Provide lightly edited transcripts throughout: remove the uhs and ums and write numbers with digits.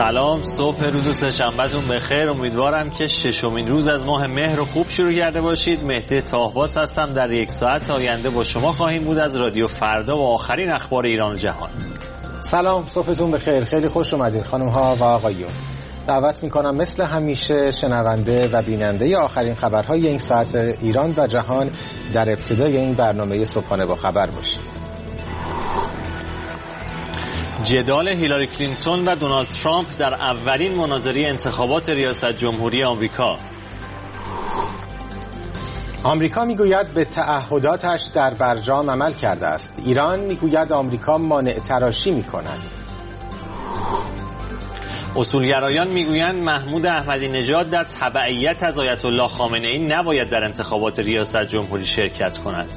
سلام، صبح روز سه‌شنبه‌تون بخیر. امیدوارم که ششمین روز از ماه مهر رو خوب شروع کرده باشید. مهدی طاهباز هستم. در یک ساعت آینده با شما خواهیم بود از رادیو فردا و آخرین اخبار ایران و جهان. سلام، صبحتون بخیر. خیلی خوش اومدید خانم ها و آقایون. دعوت میکنم مثل همیشه شنونده و بیننده آخرین خبرهای این ساعت ایران و جهان در ابتدای این برنامه صبحانه با خبر باشید. جدال هیلاری کلینتون و دونالد ترامپ در اولین مناظره انتخابات ریاست جمهوری آمریکا. آمریکا میگوید به تعهداتش در برجام عمل کرده است. ایران میگوید آمریکا مانع تراشی میکند. اصولگرایان میگویند محمود احمدی نژاد در تبعیت از آیت الله خامنه ای نباید در انتخابات ریاست جمهوری شرکت کند.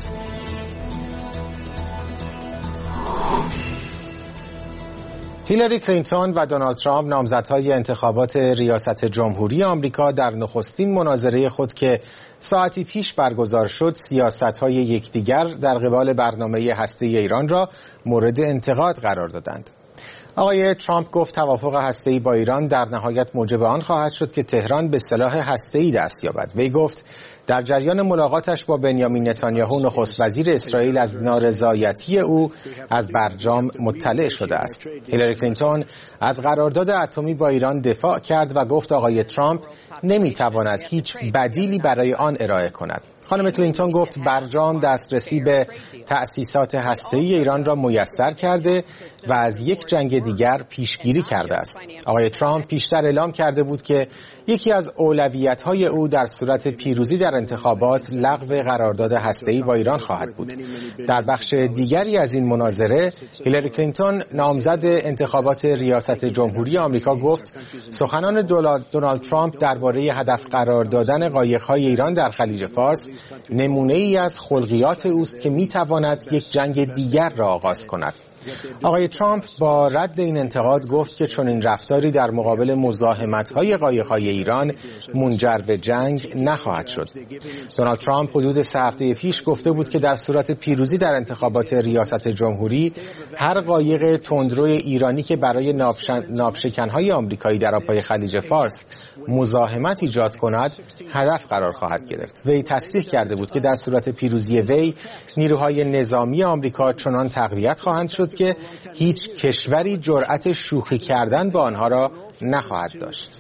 هیلاری کلینتون و دونالد ترامپ نامزدهای انتخابات ریاست جمهوری آمریکا در نخستین مناظره خود که ساعتی پیش برگزار شد سیاست‌های یکدیگر در قبال برنامه هسته‌ای ایران را مورد انتقاد قرار دادند. آقای ترامپ گفت توافق هسته‌ای با ایران در نهایت موجب آن خواهد شد که تهران به سلاح هسته‌ای دست یابد. وی گفت در جریان ملاقاتش با بنیامین نتانیاهو نخست وزیر اسرائیل از نارضایتی او از برجام مطلع شده است. هیلاری کلینتون از قرارداد اتمی با ایران دفاع کرد و گفت آقای ترامپ نمیتواند هیچ بدیلی برای آن ارائه کند. خانم کلینتون گفت برجام دسترسی به تأسیسات هسته‌ای ایران را میسر کرده و از یک جنگ دیگر پیشگیری کرده است. آقای ترامپ پیشتر اعلام کرده بود که یکی از اولویت‌های او در صورت پیروزی در انتخابات لغو قرارداد هسته‌ای با ایران خواهد بود. در بخش دیگری از این مناظره هیلاری کلینتون نامزد انتخابات ریاست جمهوری آمریکا گفت سخنان دونالد ترامپ درباره هدف قرار دادن قایق‌های ایران در خلیج فارس نمونه‌ای از خلقیات اوست که می‌تواند یک جنگ دیگر را آغاز کند. آقای ترامپ با رد این انتقاد گفت که چنین رفتاری در مقابل مزاحمت‌های قایق‌های ایران منجر به جنگ نخواهد شد. دونالد ترامپ حدود 3 هفته پیش گفته بود که در صورت پیروزی در انتخابات ریاست جمهوری هر قایق تندروی ایرانی که برای ناوشکن‌های آمریکایی در آب‌های خلیج فارس مزاحمت ایجاد کند هدف قرار خواهد گرفت. وی تصریح کرده بود که در صورت پیروزی وی نیروهای نظامی آمریکا چنان تقویت خواهند شد که هیچ کشوری جرأت شوخی کردن با آنها را نخواهد داشت.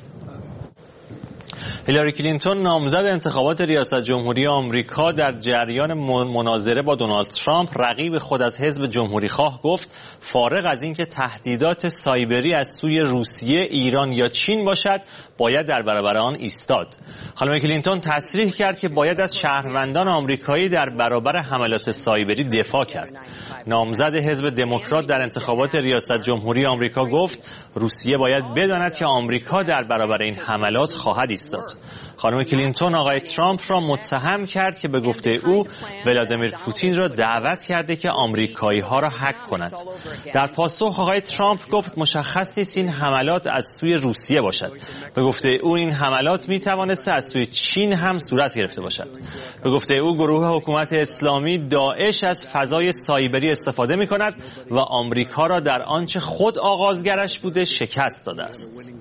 هیلاری کلینتون نامزد انتخابات ریاست جمهوری آمریکا در جریان مناظره با دونالد ترامپ رقیب خود از حزب جمهوری خواه گفت فارغ از اینکه تهدیدات سایبری از سوی روسیه، ایران یا چین باشد باید در برابر آن ایستاد. خانم کلینتون تصریح کرد که باید از شهروندان آمریکایی در برابر حملات سایبری دفاع کرد. نامزد حزب دموکرات در انتخابات ریاست جمهوری آمریکا گفت روسیه باید بداند که آمریکا در برابر این حملات خواهد ایستاد. خانم کلینتون آقای ترامپ را متهم کرد که به گفته او ولادیمیر پوتین را دعوت کرده که آمریکایی ها را هک کند. در پاسخ آقای ترامپ گفت مشخص نیست این حملات از سوی روسیه باشد. به گفته او این حملات می توانست از سوی چین هم صورت گرفته باشد. به گفته او گروه حکومت اسلامی داعش از فضای سایبری استفاده می کند و آمریکا را در آنچه خود آغازگرش بوده شکست داده است.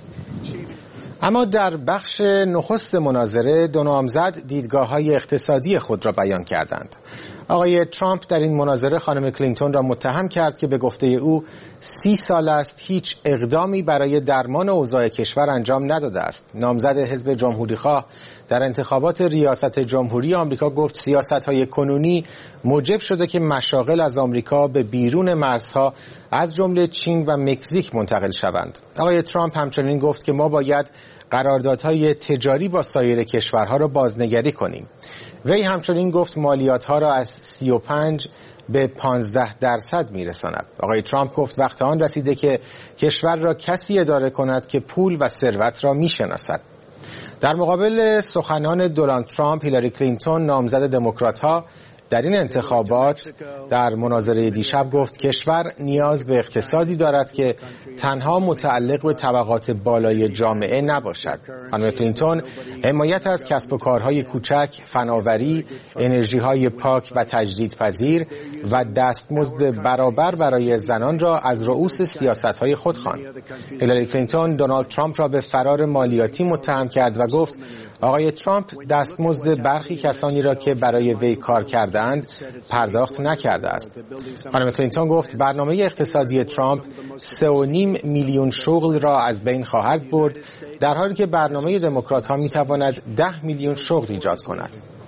اما در بخش نخست مناظره دو نامزد دیدگاه‌های اقتصادی خود را بیان کردند. آقای ترامپ در این مناظره خانم کلینتون را متهم کرد که به گفته او 30 سال است هیچ اقدامی برای درمان اوضاع کشور انجام نداده است. نامزد حزب جمهوری‌خواه در انتخابات ریاست جمهوری آمریکا گفت سیاست‌های کنونی موجب شده که مشاغل از آمریکا به بیرون مرزها از جمله چین و مکزیک منتقل شوند. آقای ترامپ همچنین گفت که ما باید قراردادهای تجاری با سایر کشورها را بازنگری کنیم. وی همچنین گفت مالیات‌ها را از 35 به 15% میرساند. آقای ترامپ گفت وقت آن رسیده که کشور را کسی اداره کند که پول و ثروت را میشناسد. در مقابل سخنان دونالد ترامپ، هیلاری کلینتون نامزد دموکرات‌ها در این انتخابات در مناظره دیشب گفت کشور نیاز به اقتصادی دارد که تنها متعلق به طبقات بالای جامعه نباشد. خانم کلینتون حمایت از کسب و کارهای کوچک، فناوری، انرژی‌های پاک و تجدیدپذیر و دستمزد برابر برای زنان را از رؤوس سیاست‌های خود خواند. هیلاری کلینتون دونالد ترامپ را به فرار مالیاتی متهم کرد و گفت آقای ترامپ دستمزد برخی کسانی را که برای وی کار کردند پرداخت نکرده است. خانم کلینتون گفت برنامه اقتصادی ترامپ 3.5 میلیون شغل را از بین خواهد برد، در حالی که برنامه دموکرات‌ها می‌تواند 10 میلیون شغل ایجاد کند.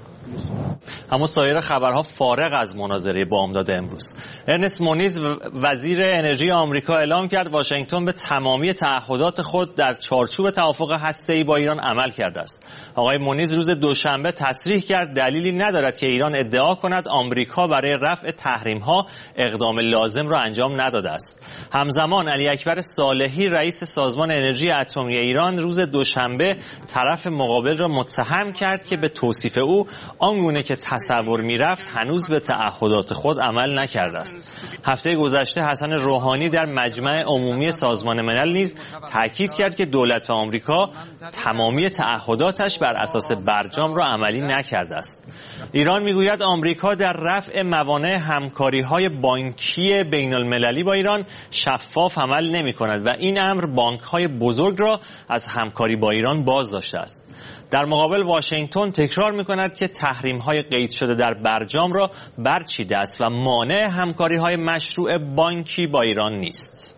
اما سایر خبرها فارغ از مناظره بامداد امروز. ارنست مونیز وزیر انرژی آمریکا اعلام کرد واشنگتن به تمامی تعهدات خود در چارچوب توافق هسته‌ای با ایران عمل کرده است. آقای مونیز روز دوشنبه تصریح کرد دلیلی ندارد که ایران ادعا کند آمریکا برای رفع تحریم‌ها اقدام لازم را انجام نداده است. همزمان علی اکبر صالحی رئیس سازمان انرژی اتمی ایران روز دوشنبه طرف مقابل را متهم کرد که به توصیف او آنگونه که تصور می‌رفت هنوز به تعهدات خود عمل نکرده است. هفته گذشته حسن روحانی در مجمع عمومی سازمان ملل نیز تاکید کرد که دولت آمریکا تمامی تعهداتش بر اساس برجام را عملی نکرده است. ایران میگوید آمریکا در رفع موانع همکاری‌های بانکی بین‌المللی با ایران شفاف عمل نمی‌کند و این امر بانک‌های بزرگ را از همکاری با ایران باز داشته است. در مقابل واشنگتن تکرار می‌کند که تحریم‌های قید شده در برجام را برچیده است و مانع همکاری‌های مشروع بانکی با ایران نیست.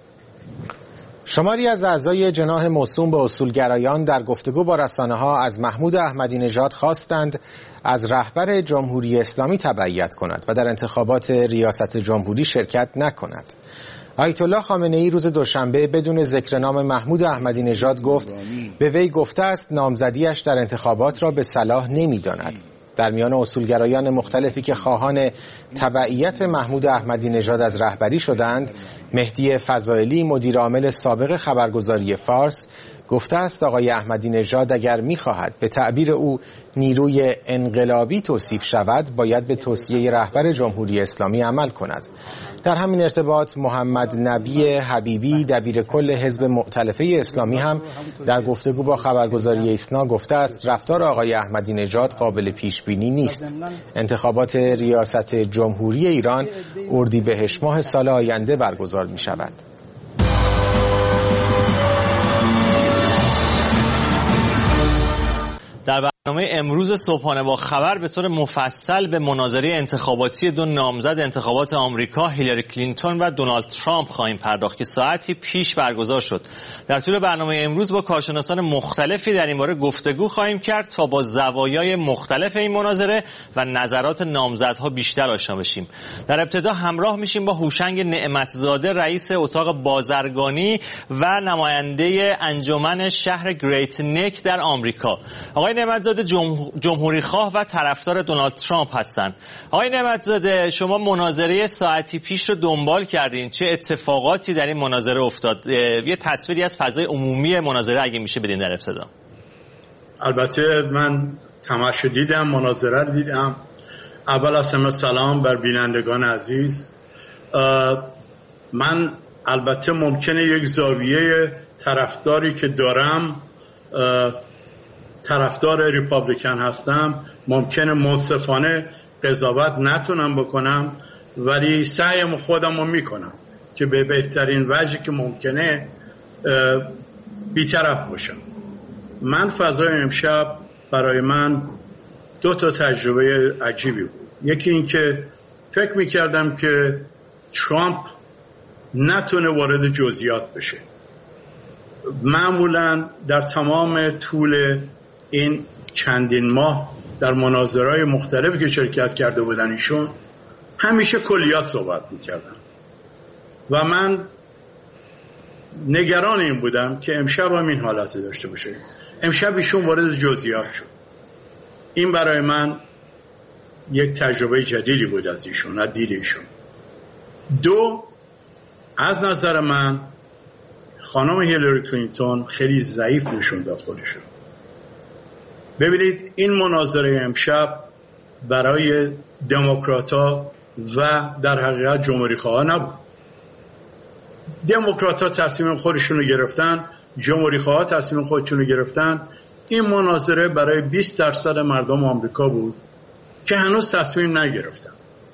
شماری از اعضای جناح موسوم به اصولگرایان در گفتگو با رسانه‌ها از محمود احمدی نژاد خواستند از رهبر جمهوری اسلامی تبعیت کند و در انتخابات ریاست جمهوری شرکت نکند. آیت الله خامنه‌ای روز دوشنبه بدون ذکر نام محمود احمدی نژاد گفت به وی گفته است نامزدیش در انتخابات را به صلاح نمی‌داند. در میان اصولگرایان مختلفی که خواهان تبعیت محمود احمدی نژاد از رهبری شدند، مهدی فضائلی مدیر عامل سابق خبرگزاری فارس گفته است آقای احمدی نژاد اگر می‌خواهد به تعبیر او نیروی انقلابی توصیف شود باید به توصیه رهبر جمهوری اسلامی عمل کند. در همین ارتباط محمد نبی حبیبی دبیر کل حزب مؤتلفه اسلامی هم در گفتگو با خبرگزاری ایسنا گفته است رفتار آقای احمدی نژاد قابل پیش بینی نیست. انتخابات ریاست جمهوری ایران اردیبهشت ماه سال آینده برگزار می شود. در برنامه امروز صبحانه با خبر به طور مفصل به مناظره انتخاباتی دو نامزد انتخابات آمریکا هیلاری کلینتون و دونالد ترامپ خواهیم پرداخت که ساعتی پیش برگزار شد. در طول برنامه امروز با کارشناسان مختلفی در این باره گفتگو خواهیم کرد تا با زوایای مختلف این مناظره و نظرات نامزدها بیشتر آشنا بشیم. در ابتدا همراه میشیم با هوشنگ نعمتزاده رئیس اتاق بازرگانی و نماینده انجمن شهر گریت نک در آمریکا. آقای نعمتزاده جمهوری خواه و طرفدار دونالد ترامپ هستند. آقای نعمتزاده شما مناظره ساعتی پیش رو دنبال کردین، چه اتفاقاتی در این مناظره افتاد؟ یه تصویری از فضای عمومی مناظره اگه میشه بدین در ابتدا. البته من تماشا دیدم، مناظره رو دیدم. اول از همه سلام بر بینندگان عزیز. من البته ممکنه یک زاویه طرفداری که دارم طرفدار ریپابلیکن هستم ممکنه منصفانه قضاوت نتونم بکنم، ولی سعیم خودم رو میکنم که به بهترین وجهی که ممکنه بی‌طرف باشم. من فضای امشب برای من دو تا تجربه عجیبی بود. یکی این که فکر میکردم که ترامپ نتونه وارد جزئیات بشه. معمولا در تمام طول این چندین ماه در مناظرهای مختلفی که شرکت کرده بودن ایشون همیشه کلیات صحبت میکردن و من نگران این بودم که امشب هم این حالت داشته باشه. امشب ایشون وارد جزئیات شد. این برای من یک تجربه جدیدی بود از ایشون، از دید ایشون. دو، از نظر من خانم هیلاری کلینتون خیلی ضعیف نشون داد خودشون. ببینید این مناظره امشب برای دموکرات‌ها و در حقیقت جمهوری‌خواها نبود. دموکرات‌ها تصمیم خودشون رو گرفتن، جمهوری‌خواها تصمیم خودشون رو گرفتن. این مناظره برای 20% مردم آمریکا بود که هنوز تصمیم نگرفتن.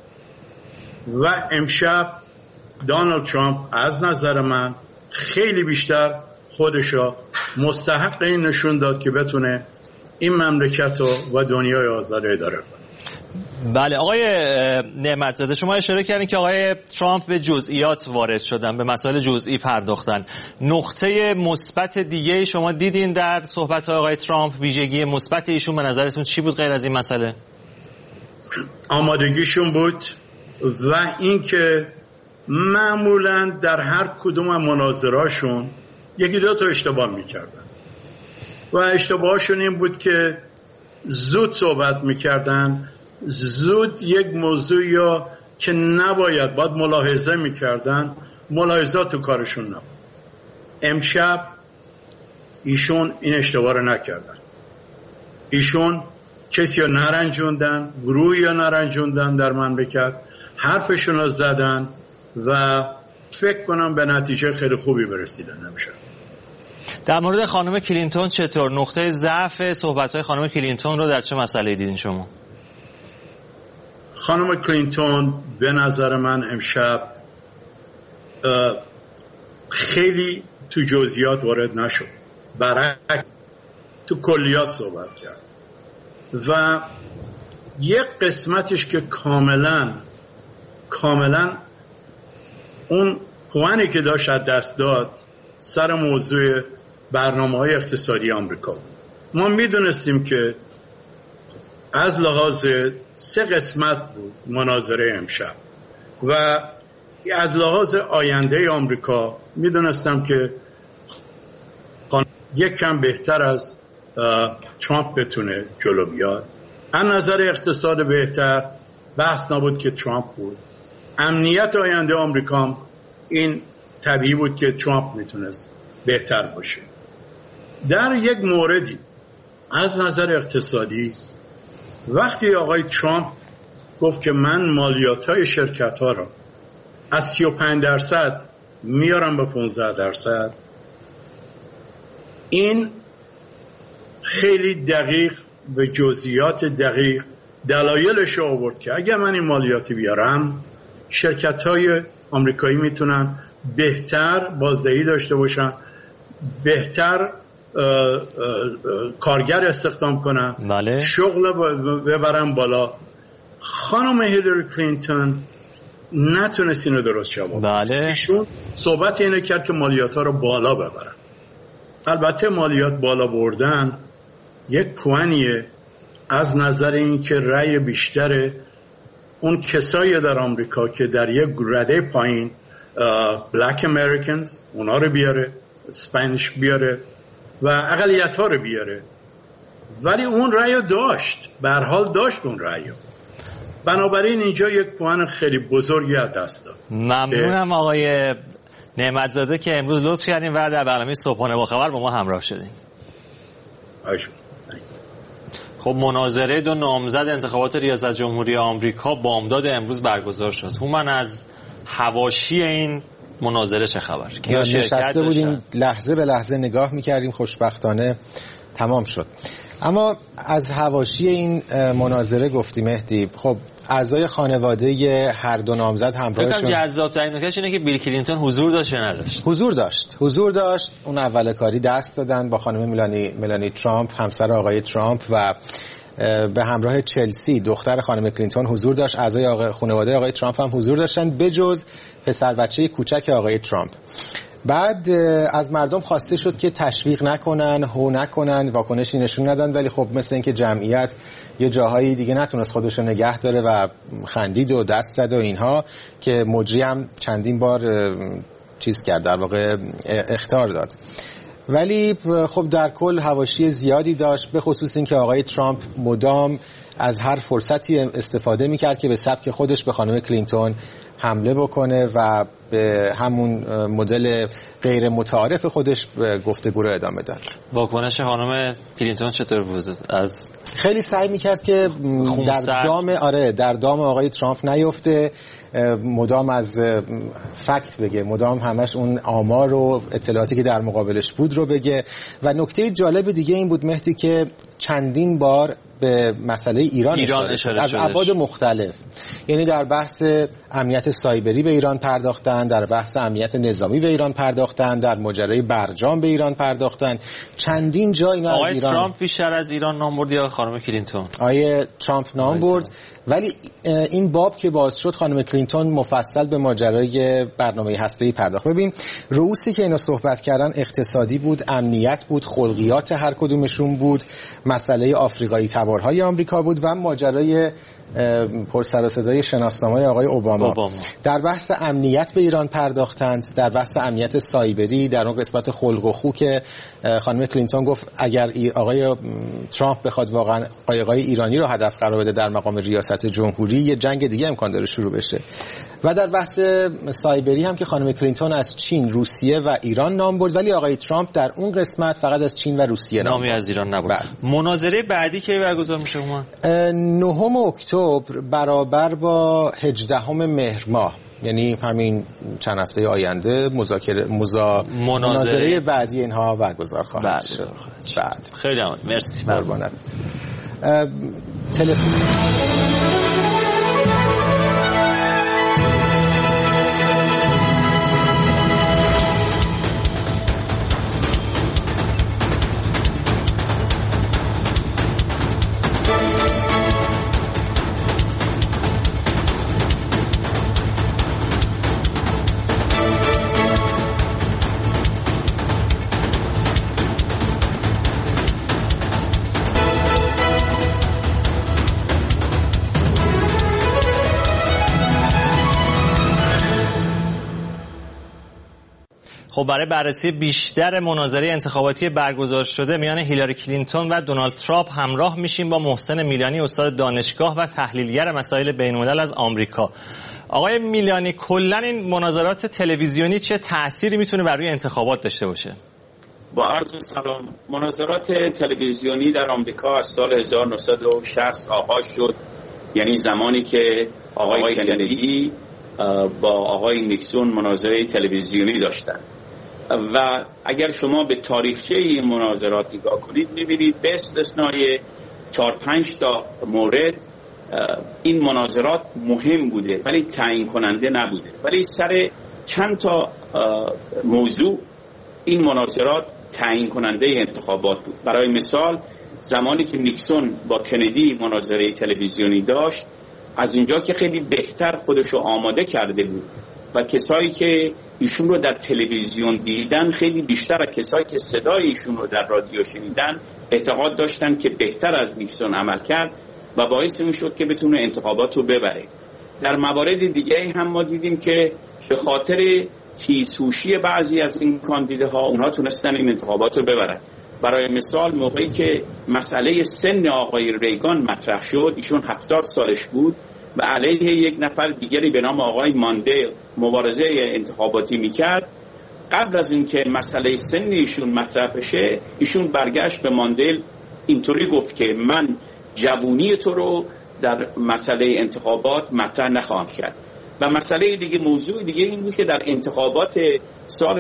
و امشب دونالد ترامپ از نظر من خیلی بیشتر خودشو مستحق این نشون داد که بتونه این مملکت و دنیای آزاد اداره کنه. بله آقای نعمت‌زاده، شما اشاره کردین که آقای ترامپ به جزئیات وارد شدن، به مسائل جزئی پرداختن. نقطه مثبت دیگه شما دیدین در صحبت‌های آقای ترامپ؟ ویژگی مثبت ایشون به نظرتون چی بود غیر از این مسئله؟ آمادگیشون بود و اینکه معمولاً در هر کدوم از مناظرهاشون یکی دو تا اشتباه میکردن و اشتباهشون این بود که زود صحبت میکردن، زود یک موضوع یا که نباید باید ملاحظه میکردن، ملاحظات تو کارشون نبود. امشب ایشون این اشتباه رو نکردن. ایشون کسی رو نرنجوندن، گروهی رو نرنجوندن در مملکت، حرفشون رو زدن و فکر کنم به نتیجه خیلی خوبی برسیدن امشب. در مورد خانم کلینتون چطور؟ نقطه ضعف صحبت‌های خانم کلینتون رو در چه مسئله‌ای دیدین شما؟ خانم کلینتون به نظر من امشب خیلی تو جزئیات وارد نشد، برعکس تو کلیات صحبت کرد و یک قسمتش که کاملا اون پوانی که داشت از دست داد سر موضوع برنامه‌های اقتصادی آمریکا. ما میدونستیم که از لحاظ 3 قسمت بود مناظره امشب و از لحاظ آینده آمریکا میدونستم که یک کم بهتر از ترامپ بتونه جلو بیاد. از نظر اقتصاد بهتر بحث نبود که ترامپ بود. امنیت آینده آمریکا این طبیعی بود که ترامپ میتونست بهتر باشه. در یک موردی از نظر اقتصادی وقتی آقای ترامپ گفت که من مالیات‌های شرکت‌ها را از 35% میارم به 15%، این خیلی دقیق به جزئیات دقیق دلایلش رو آورد که اگر من این مالیاتی بیارم شرکت‌های آمریکایی میتونن بهتر بازدهی داشته باشن، بهتر کارگر استخدام کنن، بله. شغل ببرن بالا. خانم هیلاری کلینتون نتونست اینو درست جواب. بله. ایشون صحبت اینو کرد که مالیات ها رو بالا ببرن. البته مالیات بالا بردن یک پوانیه از نظر این که رأی بیشتر اون کسایی در آمریکا که در یک رده پایین بلک امریکنز اونا رو بیاره، اسپانیش بیاره و اقلیت ها رو بیاره، ولی اون رأی داشت، به هر حال داشت اون رأی. بنابراین اینجا یک پوان خیلی بزرگی از دست داد. ممنونم آقای نعمت‌زاده که امروز لطف کردین و در برنامه صبحانه با خبر با ما همراه شدین. خب مناظره 2 نامزد انتخابات ریاست جمهوری آمریکا بامداد امروز برگزار شد. هومن از حواشی این مناظره چه خبر؟ نشسته بودیم لحظه به لحظه نگاه میکردیم، خوشبختانه تمام شد. اما از حواشی این مناظره گفتیم مهدی، خب اعضای خانواده هر دو نامزد همراهشون. جذاب‌ترین نکتهش اینه که بیل کلینتون حضور داشت یا نداشت؟ حضور داشت. اون اول کاری دست دادن با خانم ملانی ترامپ، همسر آقای ترامپ، و به همراه چلسی دختر خانم کلینتون حضور داشت. اعضای خانواده آقای ترامپ هم حضور داشتن بجز پسر بچه کوچک آقای ترامپ. بعد از مردم خواسته شد که تشویق نکنن، هو نکنن، واکنشی نشون ندن، ولی خب مثل اینکه جمعیت یه جاهایی دیگه نتونست خودش رو نگه داره و خندید و دست زد و اینها، که مجری هم چندین بار چیز کرد، در واقع اخطار داد. ولی خب در کل حواشی زیادی داشت، به خصوص این که آقای ترامپ مدام از هر فرصتی استفاده میکرد که به سبک خودش به خانم کلینتون حمله بکنه و به همون مدل غیر متعارف خودش گفتگو رو ادامه داد. واکنش خانم کلینتون چطور بود؟ از خیلی سعی میکرد که در دام آقای ترامپ نیفته، مدام از فکت بگه، مدام همش اون آمار و اطلاعاتی که در مقابلش بود رو بگه. و نکته جالب دیگه این بود مهدی که چندین بار به مسئله ایران اشاره از ابعاد مختلف، یعنی در بحث امنیت سایبری به ایران پرداختن، در بحث امنیت نظامی به ایران پرداختن، در ماجرای برجام به ایران پرداختن، چندین جا اینا از ایران. ترامپ بیشتر از ایران نام برد یا خانم کلینتون؟ آیه ترامپ نام برد، ولی این باب که باز شد خانم کلینتون مفصل به ماجرای برنامه هسته‌ای پرداخت. ببین رؤوسی که اینا صحبت کردن اقتصادی بود، امنیت بود، خلقیات هر کدومشون بود، مسئله آفریقایی تبارهای آمریکا بود و ماجرای پر سر و صدای شناسنامه آقای اوباما. در بحث امنیت به ایران پرداختند، در بحث امنیت سایبری، در اون قسمت خلق و خو که خانم کلینتون گفت اگر آقای ترامپ بخواد واقعا قایق‌های ایرانی رو هدف قرار بده در مقام ریاست جمهوری، یه جنگ دیگه امکان داره شروع بشه. و در بحث سایبری هم که خانم کلینتون از چین، روسیه و ایران نام برد، ولی آقای ترامپ در اون قسمت فقط از چین و روسیه نامی از ایران نبود. مناظره بعدی که برگزار میشه 9 اکتبر برابر با 18 مهر ماه، یعنی همین چند هفته آینده مناظره بعدی اینها برگزار خواهد شد. خیلی مرسی. قربانت. تلفن خب برای بررسی بیشتر مناظره انتخاباتی برگزار شده میان هیلاری کلینتون و دونالد ترامپ همراه میشیم با محسن میلانی، استاد دانشگاه و تحلیلگر مسائل بین‌الملل از آمریکا. آقای میلانی، کلاً این مناظرات تلویزیونی چه تأثیری میتونه بر روی انتخابات داشته باشه؟ با عرض سلام. مناظرات تلویزیونی در آمریکا از سال 1960 آغاز شد، یعنی زمانی که آقای کندی با آقای نیکسون مناظره تلویزیونی داشتند. و اگر شما به تاریخچه این مناظرات نگاه کنید می‌بینید به استثنای 4-5 تا مورد این مناظرات مهم بوده ولی تعیین کننده نبوده، ولی سر چند تا موضوع این مناظرات تعیین کننده انتخابات بود. برای مثال زمانی که نیکسون با کندی مناظره تلویزیونی داشت، از اونجا که خیلی بهتر خودشو آماده کرده بود و کسایی که ایشون رو در تلویزیون دیدن خیلی بیشتر از کسایی که صدای ایشون رو در رادیو شنیدن اعتقاد داشتن که بهتر از نیکسون عمل کرد و باعث این شد که بتونه انتخابات رو ببره. در موارد دیگه هم ما دیدیم که به خاطر تیزهوشی بعضی از این کاندیداها اونها تونستن این انتخابات رو ببرن. برای مثال موقعی که مسئله سن آقای ریگان مطرح شد، ایشون 70 سالش بود و علیه یک نفر دیگری به نام آقای ماندل مبارزه انتخاباتی میکرد. قبل از اینکه مسئله سن ایشون مطرح بشه، ایشون برگشت به ماندل اینطوری گفت که من جوونی تو رو در مسئله انتخابات مطرح نخواهم کرد. و مسئله دیگه، موضوع دیگه این بود که در انتخابات سال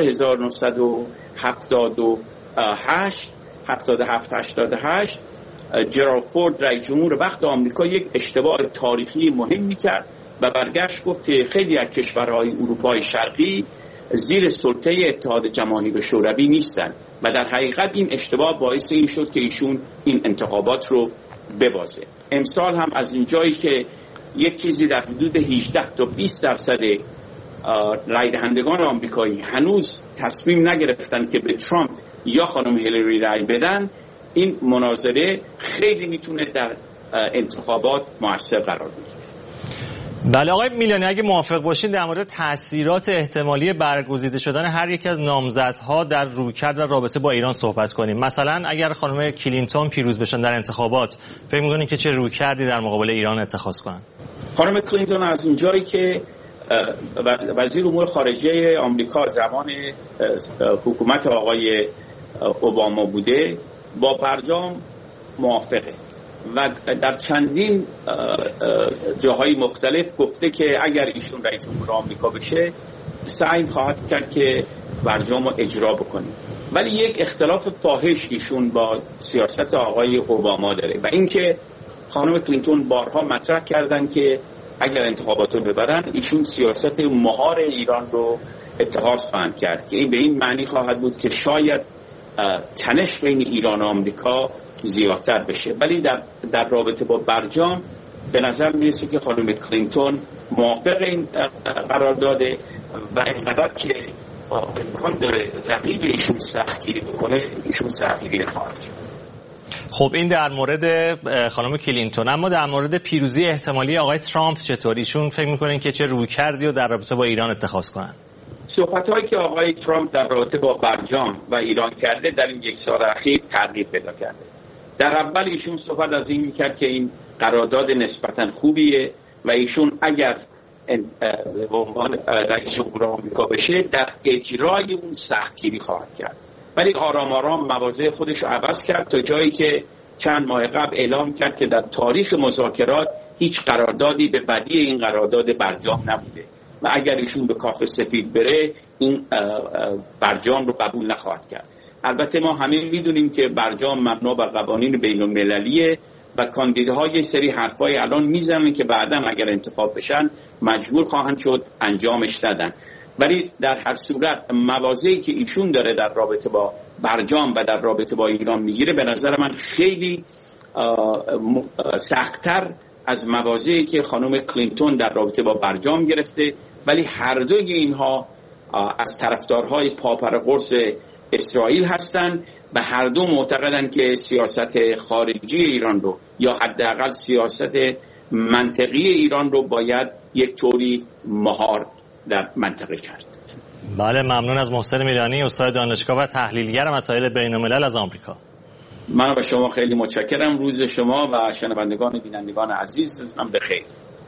1977-88 جرالد فورد رئیس جمهور وقت آمریکا یک اشتباه تاریخی مهمی کرد و برگشت گفت که خیلی از کشورهای اروپای شرقی زیر سلطه اتحاد جماهیر شوروی نیستن و در حقیقت این اشتباه باعث این شد که ایشون این انتخابات رو ببازه. امسال هم از این جایی که یک چیزی در حدود 18 تا 20% رای دهندگان آمریکایی هنوز تصمیم نگرفتن که به ترامپ یا خانم هیلاری رای بدن، این مناظره خیلی میتونه در انتخابات مؤثر قرار بگیره. بله آقای میلانی، اگه موافق باشین در مورد تأثیرات احتمالی برگزیده شدن هر یک از نامزدها در رویکرد و رابطه با ایران صحبت کنیم. مثلا اگر خانم کلینتون پیروز بشن در انتخابات، فکر می‌کنین که چه رویکردی در مقابل ایران اتخاذ کنن؟ خانم کلینتون از اونجایی که وزیر امور خارجه آمریکا زمان حکومت آقای اوباما بوده با برجام موافقه و در چندین جاهای مختلف گفته که اگر ایشون رئیس جمهور آمریکا بشه سعی خواهد کرد که برجام رو اجرا بکنه. ولی یک اختلاف فاحش ایشون با سیاست آقای اوباما داره و اینکه خانم کلینتون بارها مطرح کردن که اگر انتخابات رو ببرن ایشون سیاست مهار ایران رو اتخاذ خواهند کرد که این به این معنی خواهد بود که شاید تنش بین ایران و آمریکا زیادتر بشه. ولی در رابطه با برجام به نظر میرسه که خانم کلینتون موافق این قرار داده و اینقدر که امکان داره رقیب ایشون سختگیری بکنه ایشون سختگیری خواهد شد. خب این در مورد خانم کلینتون، اما در مورد پیروزی احتمالی آقای ترامپ چطور؟ ایشون فکر میکنین که چه رویکردی رو در رابطه با ایران اتخاذ کنن؟ صحبت‌هایی که آقای ترامپ در رابطه با برجام و ایران کرده در این یک سال اخیر تغییر پیدا کرده. در اول ایشون صحبت از این میکرد که این قرارداد نسبتاً خوبیه و ایشون اگر به عنوان رئیس جمهور آمریکا بشه در اجرای اون سختگیری خواهد کرد. ولی آرام آرام مواضع خودش رو عوض کرد تا جایی که چند ماه قبل اعلام کرد که در تاریخ مذاکرات هیچ قراردادی به بدی این قرارداد برجام نبوده و اگر ایشون به کاخ سفید بره این برجام رو قبول نخواهد کرد. البته ما همه میدونیم که برجام مبنا بر قوانین بین‌المللیه و کاندیداهای سری حرفای الان میزنن که بعداً اگر انتخاب بشن مجبور خواهند شد انجامش ندن. ولی در هر صورت مواضعی که ایشون داره در رابطه با برجام و در رابطه با ایران میگیره به نظر من خیلی سخت‌تر از مواضعی که خانم کلینتون در رابطه با برجام گرفته. ولی هر دوی اینها از طرفدارهای پاپرقرص اسرائیل هستند و هر دو معتقدند که سیاست خارجی ایران رو یا حداقل سیاست منطقی ایران رو باید یک طوری مهار در منطقه کرد. بله، ممنون از محسن میرانی، استاد دانشگاه و تحلیلگر مسائل بین‌الملل از آمریکا. من و شما خیلی متشکرم. روز شما و شنوندگان بینندگان عزیز بخیر.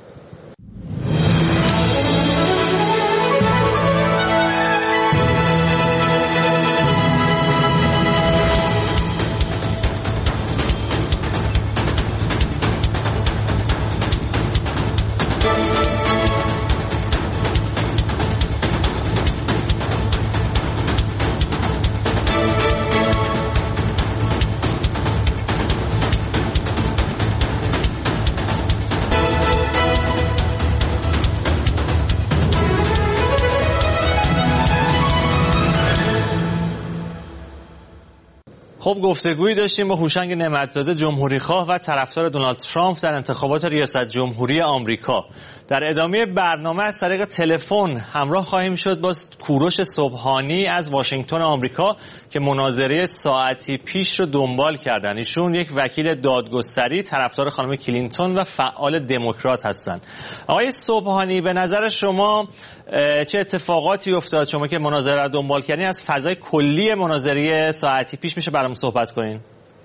خب گفتگویی داشتیم با هوشنگ نعمت‌زاده، جمهوریخواه و طرفدار دونالد ترامپ در انتخابات ریاست جمهوری آمریکا. در ادامه برنامه از طریق تلفن همراه خواهیم شد با کوروش صبحانی از واشنگتن آمریکا که مناظره ساعتی پیش رو دنبال کردن. ایشون یک وکیل دادگستری، طرفدار خانم کلینتون و فعال دموکرات هستند. آقای صبحانی، به نظر شما چه اتفاقاتی افتاد؟ شما که مناظره رو دنبال کردین، از فضای کلی مناظره ساعتی پیش میشه برام صحبت کنین؟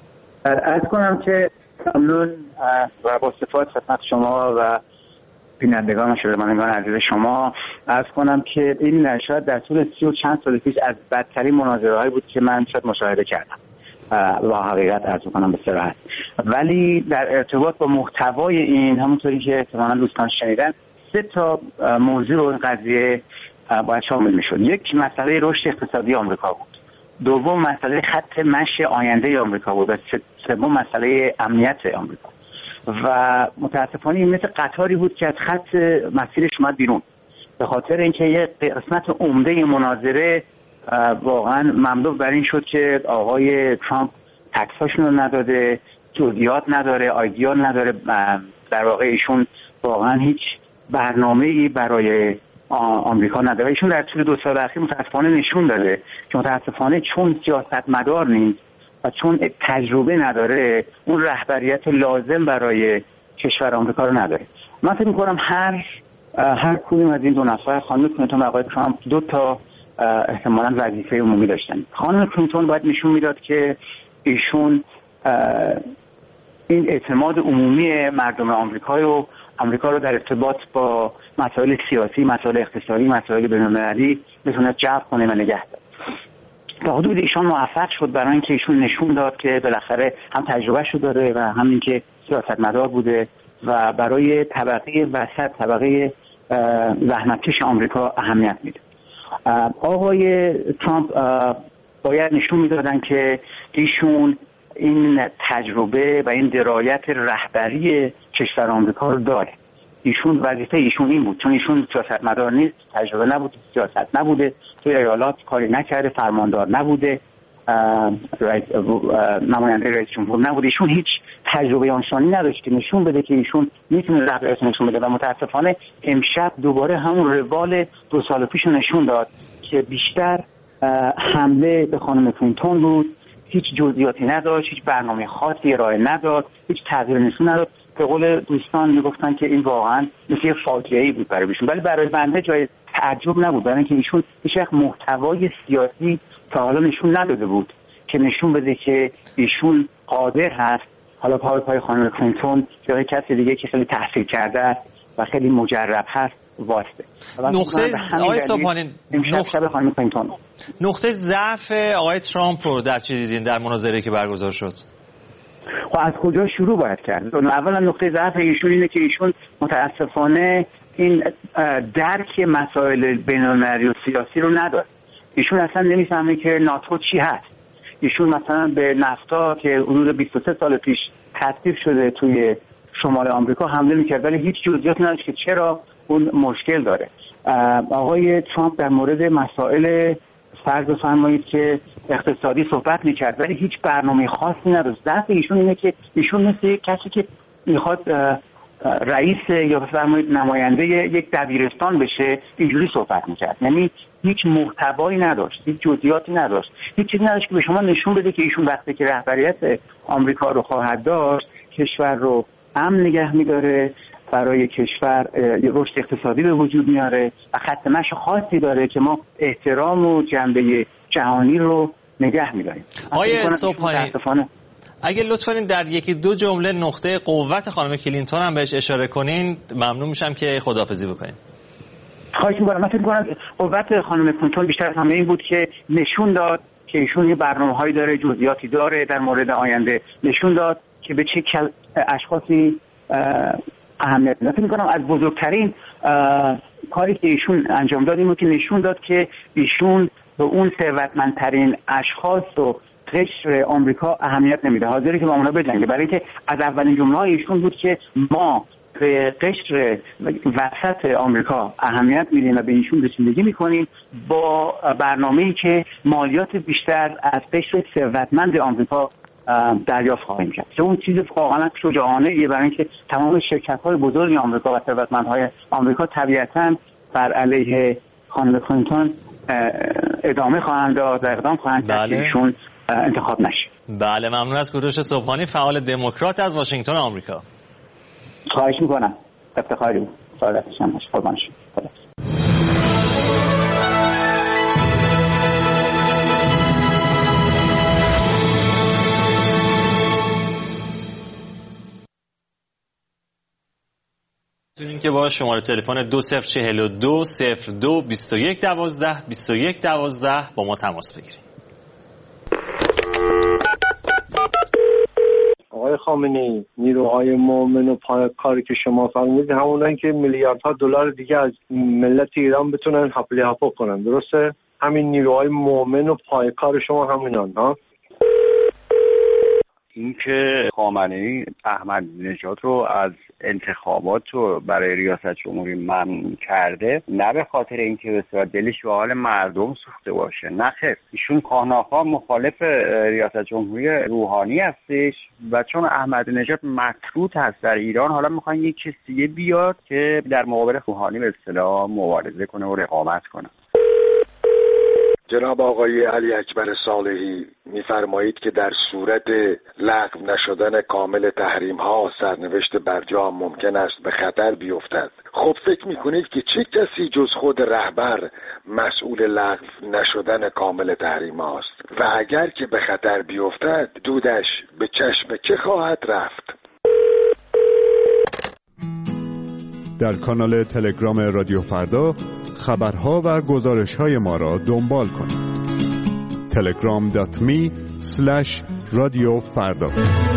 عرض کنم که ممنون و با صفات خدمت شما و بینندگان و شنوندگان عزیز شما عرض کنم که این شاید در طول 30 و چند سال پیش از بدترین مناظره‌هایی بود که من شاید مشاهده کردم و حقیقت عرض کنم به صراحت. ولی در ارتباط با محتوای این، همونطوری که احتمالاً دوستان شنیدن، 3 تا موضوع این قضیه باید شامل میشد. یک، مسئله رشد اقتصادی آمریکا بود. دوم، مسئله خط مشی آینده آمریکا بود. و سوم، مسئله امنیت آمریکا. و متاسفانه این مثل قطاری بود که از خط مسیرش اومد بیرون، به خاطر اینکه یه قسمت عمده مناظره واقعا مملو بر این شد که آقای ترامپ تکساشون رو نداده، جزئیات نداره، آیدیال نداره. در واقع ایشون واقعا هیچ برنامه‌ای برای آمریکا نداره. ایشون در طول 2 سال اخیر متاسفانه نشون داده که متاسفانه چون سیاستمدار نیست و چون تجربه نداره، اون رهبریت لازم برای کشور آمریکا رو نداره. من فکر می‌کنم هر کدوم از این 2 نفر، خانم کلینتون و آقای ترامپ، 2 تا احتمالاً وظیفه عمومی داشتن. خانم کلینتون باید نشون میداد که ایشون این اعتماد عمومی مردم آمریکا رو در ارتباط با مسائل سیاسی، مسائل اقتصادی، مسائل بین‌المللی بتونه جلب کنه و نگه داره. تا حدود ایشان موفق شد برای اینکه ایشون نشون داد که بالاخره هم تجربهشو داره و هم اینکه سیاستمدار بوده و برای طبقه وسط، طبقه زحمتکش آمریکا اهمیت میده. آقای ترامپ باید نشون میدادن که ایشون این تجربه و این درایت رهبری کشور آمریکا رو داره. ایشون وظیفه ایشون این بود، چون ایشون سیاستمدار نیست، تجربه نبود، سیاست نبوده، توی ایالات کاری نکرده، فرماندار نبوده، نماینده رئیس جمهور نبوده، ایشون هیچ تجربه آنچنانی نداشت که نشون بده که ایشون میتونه رهبریت نشون بده و متاسفانه امشب دوباره همون روال 2 سال پیش نشون داد که بیشتر حمله به خانم کلینتون بود، هیچ جزئیاتی نداشت، هیچ برنامه خاصی ارائه نداد، هیچ تغییر نشون نداد. به قول دوستان میگفتن که این واقعا مثل فاجعه‌ای بود برای ایشون، ولی برای بنده جای تعجب نبود، برای اینکه ایشون هیچ وقت محتوای سیاسی تا حالا نشون نداده بود که نشون بده که ایشون قادر هست حالا پای خانم کلینتون یا کسی دیگه که خیلی تحصیل کرده است و خیلی مجرب هست واسطه. نقطه آقای صبحانی، نقطه ضعف آقای ترامپ رو در چی دیدین در مناظره که برگزار شد؟ خب از کجا شروع باید کرد؟ اولا نقطه ضعف ایشون اینه که ایشون متاسفانه این درک مسائل بین‌المللی و سیاسی رو نداره. ایشون اصلا نمیفهمه که ناتو چی هست. ایشون مثلا به نفتا که حدود 23 سال پیش تصویب شده توی شمال آمریکا حمله میکرد، ولی هیچ جزئیاتی نداشت که چرا اون مشکل داره. آقای ترامپ در مورد مسائل فرض بفرمایید که اقتصادی صحبت میکرد، ولی هیچ برنامه خاصی نداشت. ضعف ایشون اینه که ایشون مثل کسی که میخواد رئیس یا بفرمایید نماینده یک دبیرستان بشه اینجوری صحبت میکرد، یعنی هیچ محتوایی نداشت، هیچ جزئیاتی نداشت، هیچ چیزی نداشت که به شما نشون بده که ایشون وقتی که رهبریت آمریکا رو خواهد داشت کشور رو امن نگه میداره، برای کشور رشد اقتصادی به وجود میاره و خط مشی خاصی داره که ما احترام و جنبه جهانی رو نگه میداریم. آقای صبحانی اگه لطفاً در یکی دو جمله نقطه قوت خانم کلینتون هم بهش اشاره کنین ممنون میشم که خداحافظی بکنین. خواهش می‌کنم. من فکر می‌کنم قوت خانم کلینتون بیشتر از همه این بود که نشون داد که ایشون یه برنامه‌هایی داره، جزئیاتی داره در مورد آینده، نشون داد که به چه اشخاصی اهمیت میده. فکر می‌کنم از بزرگترین کاری که ایشون انجام داد این بود که نشون داد که ایشون به اون ثروتمندترین اشخاص و قشر آمریکا اهمیت نمیده، حاضری که با اونا بجنگه، برای اینکه از اولین جمله‌های ایشون بود که ما به قشر وسط آمریکا اهمیت میدیم و به ایشون رسیدگی میکنیم با برنامه‌ای که مالیات بیشتر از قشر ثروتمند آمریکا دریافت خواهیم کرد. اون چیز واقعا شجاعانه‌ایه برای اینکه تمام شرکت‌های بزرگ آمریکا و ثروتمندهای آمریکا طبیعتاً بر علیه خانم کلینتون ادامه خواهند داد و اقدام خواهند کرد که ایشون انتخاب نشه. بله ممنون از کوروش صبحانی فعال دموکرات از واشنگتن آمریکا. خواهش میکنم. افتخاری بود. سعادتش هم باشه. قربان شما. میتونین که با شماره تلفن 2042 02 21 12 21 12 با ما تماس بگیرید. آقای خامنه‌ای، نیروهای مؤمن و پایکاری که شما فرمودید همونایی که میلیاردها دلار دیگه از ملت ایران بتونن حفله هفا کنن، درسته؟ همین نیروهای مؤمن و پایکار شما همینان ها؟ اینکه خامنه‌ای احمد نژاد رو از انتخابات رو برای ریاست جمهوری ممنوع کرده، نه به خاطر اینکه بسیار دلش به حال مردم سوخته باشه، نه خیر، ایشون خواه‌ناخواه مخالف ریاست جمهوری روحانی هستش و چون احمد نژاد مطرود هست در ایران، حالا میخوان یک کسی دیگه بیاد که در مقابل روحانی به اصطلاح مبارزه کنه و رقابت کنه. جناب آقای علی اکبر صالحی می‌فرمایید که در صورت لغو نشدن کامل تحریم‌ها سرنوشت برجام ممکن است به خطر بیفتد. خب فکر می‌کنید که چه کسی جز خود رهبر مسئول لغو نشدن کامل تحریم‌ها است و اگر که به خطر بیفتد دودش به چشم که خواهد رفت؟ در کانال تلگرام رادیو فردا خبرها و گزارش‌های ما را دنبال کنید. telegram.me/رادیو فردا.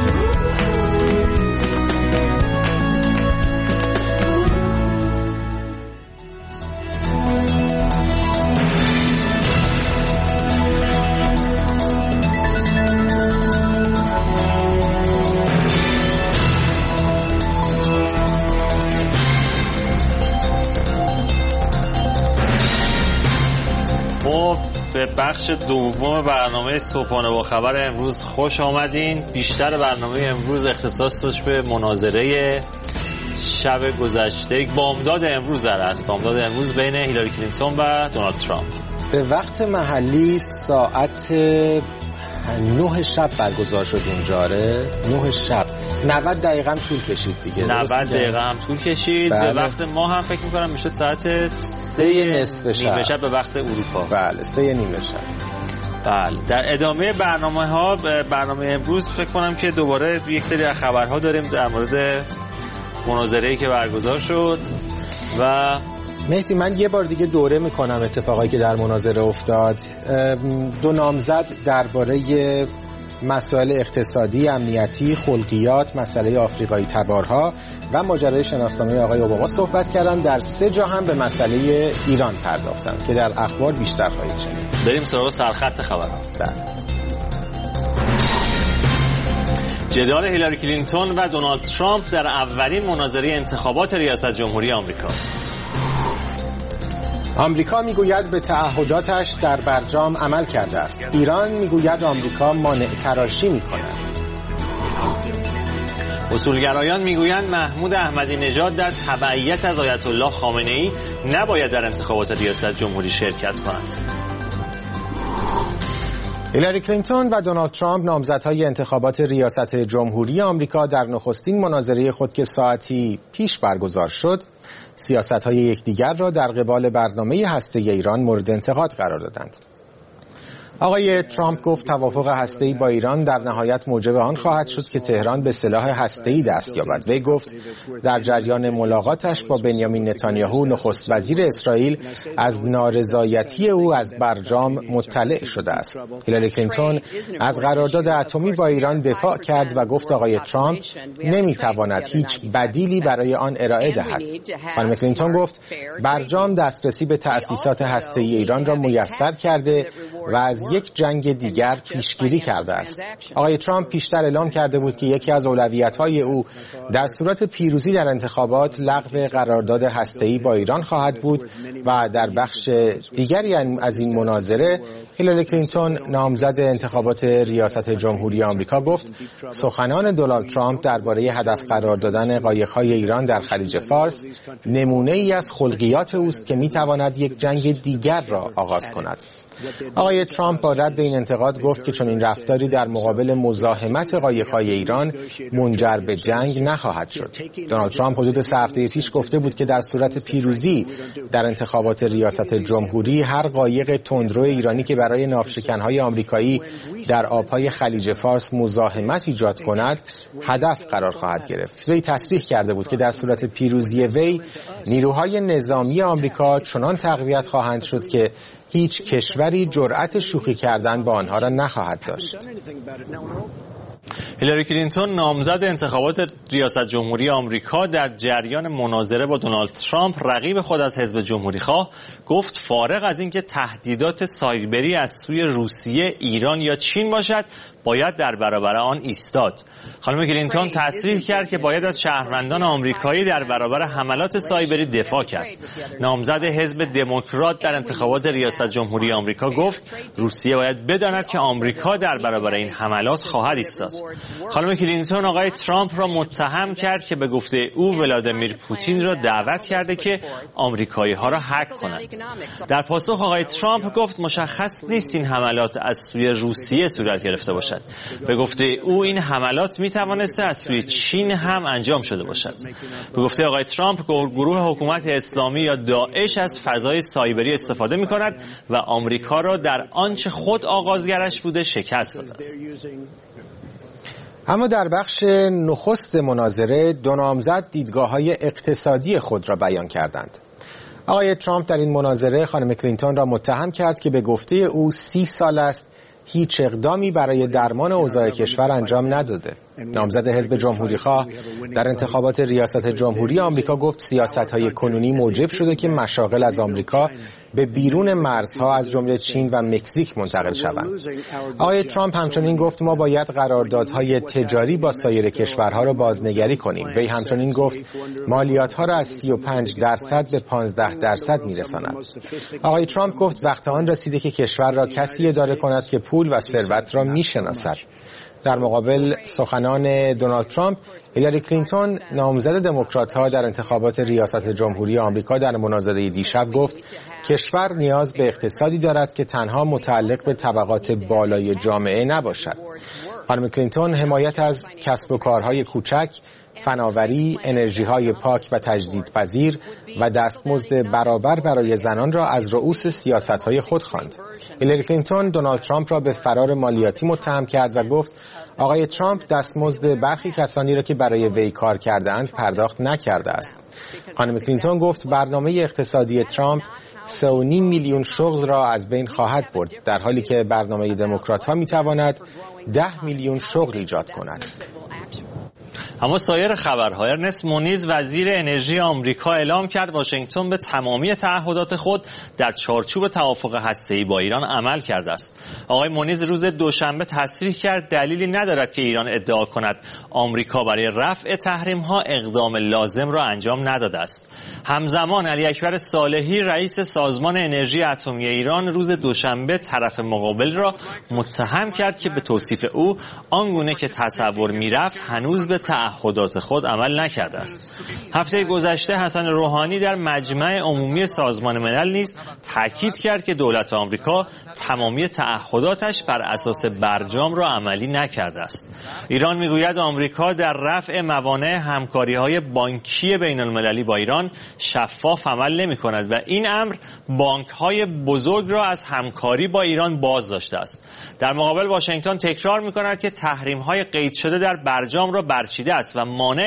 به بخش دوم برنامه صبحانه با خبر امروز خوش آمدین. بیشتر برنامه امروز اختصاص داشت به مناظره شب گذشته، بامداد امروز است، بامداد امروز بین هیلاری کلینتون و دونالد ترامپ. به وقت محلی ساعت 9 شب برگزار شد اونجا. 9 شب 90 دقیقه هم طول کشید دیگه. 90 دقیقه هم طول کشید. به وقت ما هم فکر می‌کنم میشد ساعت 3 نصف شب به وقت اروپا. بله 3 نیمه شب. بله در ادامه برنامه امروز فکر کنم که دوباره یک سری از خبرها داریم در مورد مناظره‌ای که برگزار شد و مهدی من یه بار دیگه دوره میکنم اتفاقایی که در مناظره افتاد. دو نامزد درباره مسائل اقتصادی، امنیتی، خلقیات، مسئله آفریقایی تبارها و ماجرای شناسنامه آقای اوباما صحبت کردن. در 3 جا هم به مسئله ایران پرداختن که در اخبار بیشتر خواهید شنید. بریم سراغ سرخط خبرها. بله. جدال هیلاری کلینتون و دونالد ترامپ در اولین مناظره انتخابات ریاست جمهوری آمریکا. آمریکا میگوید به تعهداتش در برجام عمل کرده است. ایران میگوید آمریکا مانع تراشی میکند. اصولگرایان میگویند محمود احمدی نژاد در تبعیت از آیت الله خامنه‌ای نباید در انتخابات ریاست جمهوری شرکت کند. هیلاری کلینتون و دونالد ترامپ نامزدهای انتخابات ریاست جمهوری آمریکا در نخستین مناظره خود که ساعتی پیش برگزار شد، سیاست‌های یکدیگر را در قبال برنامه هسته‌ای ایران مورد انتقاد قرار دادند. آقای ترامپ گفت توافق هسته‌ای با ایران در نهایت موجب آن خواهد شد که تهران به سلاح هسته‌ای دست یابد. وی گفت در جریان ملاقاتش با بنیامین نتانیاهو نخست وزیر اسرائیل از نارضایتی او از برجام مطلع شده است. هیلاری کلینتون از قرارداد اتمی با ایران دفاع کرد و گفت آقای ترامپ نمیتواند هیچ بدیلی برای آن ارائه دهد. خانم کلینتون گفت برجام دسترسی به تأسیسات هسته‌ای ایران را میسر کرده و از یک جنگ دیگر پیشگیری کرده است. آقای ترامپ پیشتر اعلام کرده بود که یکی از اولویت‌های او در صورت پیروزی در انتخابات لغو قرارداد هسته‌ای با ایران خواهد بود و در بخش دیگری از این مناظره هیلاری کلینتون نامزد انتخابات ریاست جمهوری آمریکا گفت سخنان دونالد ترامپ درباره هدف قرار دادن قایق‌های ایران در خلیج فارس نمونه‌ای از خلقیات اوست که می‌تواند یک جنگ دیگر را آغاز کند. آقای ترامپ با رد این انتقاد گفت که چون این رفتاری در مقابل مزاحمت قایق‌های ایران منجر به جنگ نخواهد شد. دونالد ترامپ حدود 3 هفته پیش گفته بود که در صورت پیروزی در انتخابات ریاست جمهوری هر قایق تندرو ایرانی که برای ناوشکن‌های آمریکایی در آب‌های خلیج فارس مزاحمت ایجاد کند هدف قرار خواهد گرفت. وی تصریح کرده بود که در صورت پیروزی وی نیروهای نظامی آمریکا چنان تقویت خواهند شد که هیچ کشوری جرأت شوخی کردن با آنها را نخواهد داشت. هیلاری کلینتون نامزد انتخابات ریاست جمهوری آمریکا در جریان مناظره با دونالد ترامپ رقیب خود از حزب جمهوری خواه گفت فارغ از اینکه تهدیدات سایبری از سوی روسیه، ایران یا چین باشد باید در برابر آن ایستاد. خانم کلینتون تصریح کرد که باید از شهروندان آمریکایی در برابر حملات سایبری دفاع کرد. نامزد حزب دموکرات در انتخابات ریاست جمهوری آمریکا گفت روسیه باید بداند که آمریکا در برابر این حملات خواهد ایستاد. خانم کلینتون آقای ترامپ را متهم کرد که به گفته او ولادیمیر پوتین را دعوت کرده که آمریکایی ها را هک کنند. در پاسخ آقای ترامپ گفت مشخص نیست این حملات از سوی روسیه صورت گرفته باشد. به گفته او این حملات می توانسته از سوی چین هم انجام شده باشد. به گفته آقای ترامپ گروه حکومت اسلامی یا داعش از فضای سایبری استفاده می کند و آمریکا را در آنچه خود آغازگرش بوده شکست داده است. اما در بخش نخست مناظره دو نامزد دیدگاه‌های اقتصادی خود را بیان کردند. آقای ترامپ در این مناظره خانم کلینتون را متهم کرد که به گفته او 30 سال است هیچ اقدامی برای درمان اوضاع کشور انجام نداده. نامزد حزب جمهوری‌خواه در انتخابات ریاست جمهوری آمریکا گفت سیاست‌های کنونی موجب شده که مشاغل از آمریکا به بیرون مرزها از جمله چین و مکزیک منتقل شوند. آقای ترامپ همچنین گفت ما باید قراردادهای تجاری با سایر کشورها را بازنگری کنیم. وی همچنین گفت مالیات‌ها را از 35% به 15% می‌رساند. آقای ترامپ گفت وقت آن رسیده که کشور را کسی اداره کند که پول و ثروت را می‌شناسد. در مقابل سخنان دونالد ترامپ، هیلاری کلینتون نامزد دموکرات‌ها در انتخابات ریاست جمهوری آمریکا در مناظره دیشب گفت کشور نیاز به اقتصادی دارد که تنها متعلق به طبقات بالای جامعه نباشد. خانم کلینتون حمایت از کسب و کارهای کوچک، فناوری، انرژی‌های پاک و تجدیدپذیر و دستمزد برابر برای زنان را از رؤوس سیاست‌های خود خواند. هیلاری کلینتون دونالد ترامپ را به فرار مالیاتی متهم کرد و گفت آقای ترامپ دستمزد برخی کسانی را که برای وی کار کرده‌اند پرداخت نکرده است. خانم کلینتون گفت برنامه اقتصادی ترامپ 3.5 میلیون شغل را از بین خواهد برد، در حالی که برنامه دموکرات‌ها می‌تواند 10 میلیون شغل ایجاد کند. اما سایر خبرها، ارنست مونیز وزیر انرژی آمریکا اعلام کرد واشنگتن به تمامی تعهدات خود در چارچوب توافق هسته‌ای با ایران عمل کرده است. آقای مونیز روز دوشنبه تصریح کرد دلیلی ندارد که ایران ادعا کند آمریکا برای رفع تحریم‌ها اقدام لازم را انجام نداده است. همزمان علی اکبر صالحی رئیس سازمان انرژی اتمی ایران روز دوشنبه طرف مقابل را متهم کرد که به توصیف او آنگونه که تصور می‌رفت هنوز به تعهدات خود عمل نکرده است. هفته گذشته حسن روحانی در مجمع عمومی سازمان ملل نیز تاکید کرد که دولت آمریکا تمامی تعهداتش بر اساس برجام را عملی نکرده است. ایران میگوید آمریکا در رفع موانع همکاری‌های بانکی بین‌المللی با ایران شفاف عمل نمی‌کند و این امر بانک‌های بزرگ را از همکاری با ایران باز داشته است. در مقابل واشنگتن تکرار می‌کند که تحریم‌های قید شده در برجام را برچیده است و مانع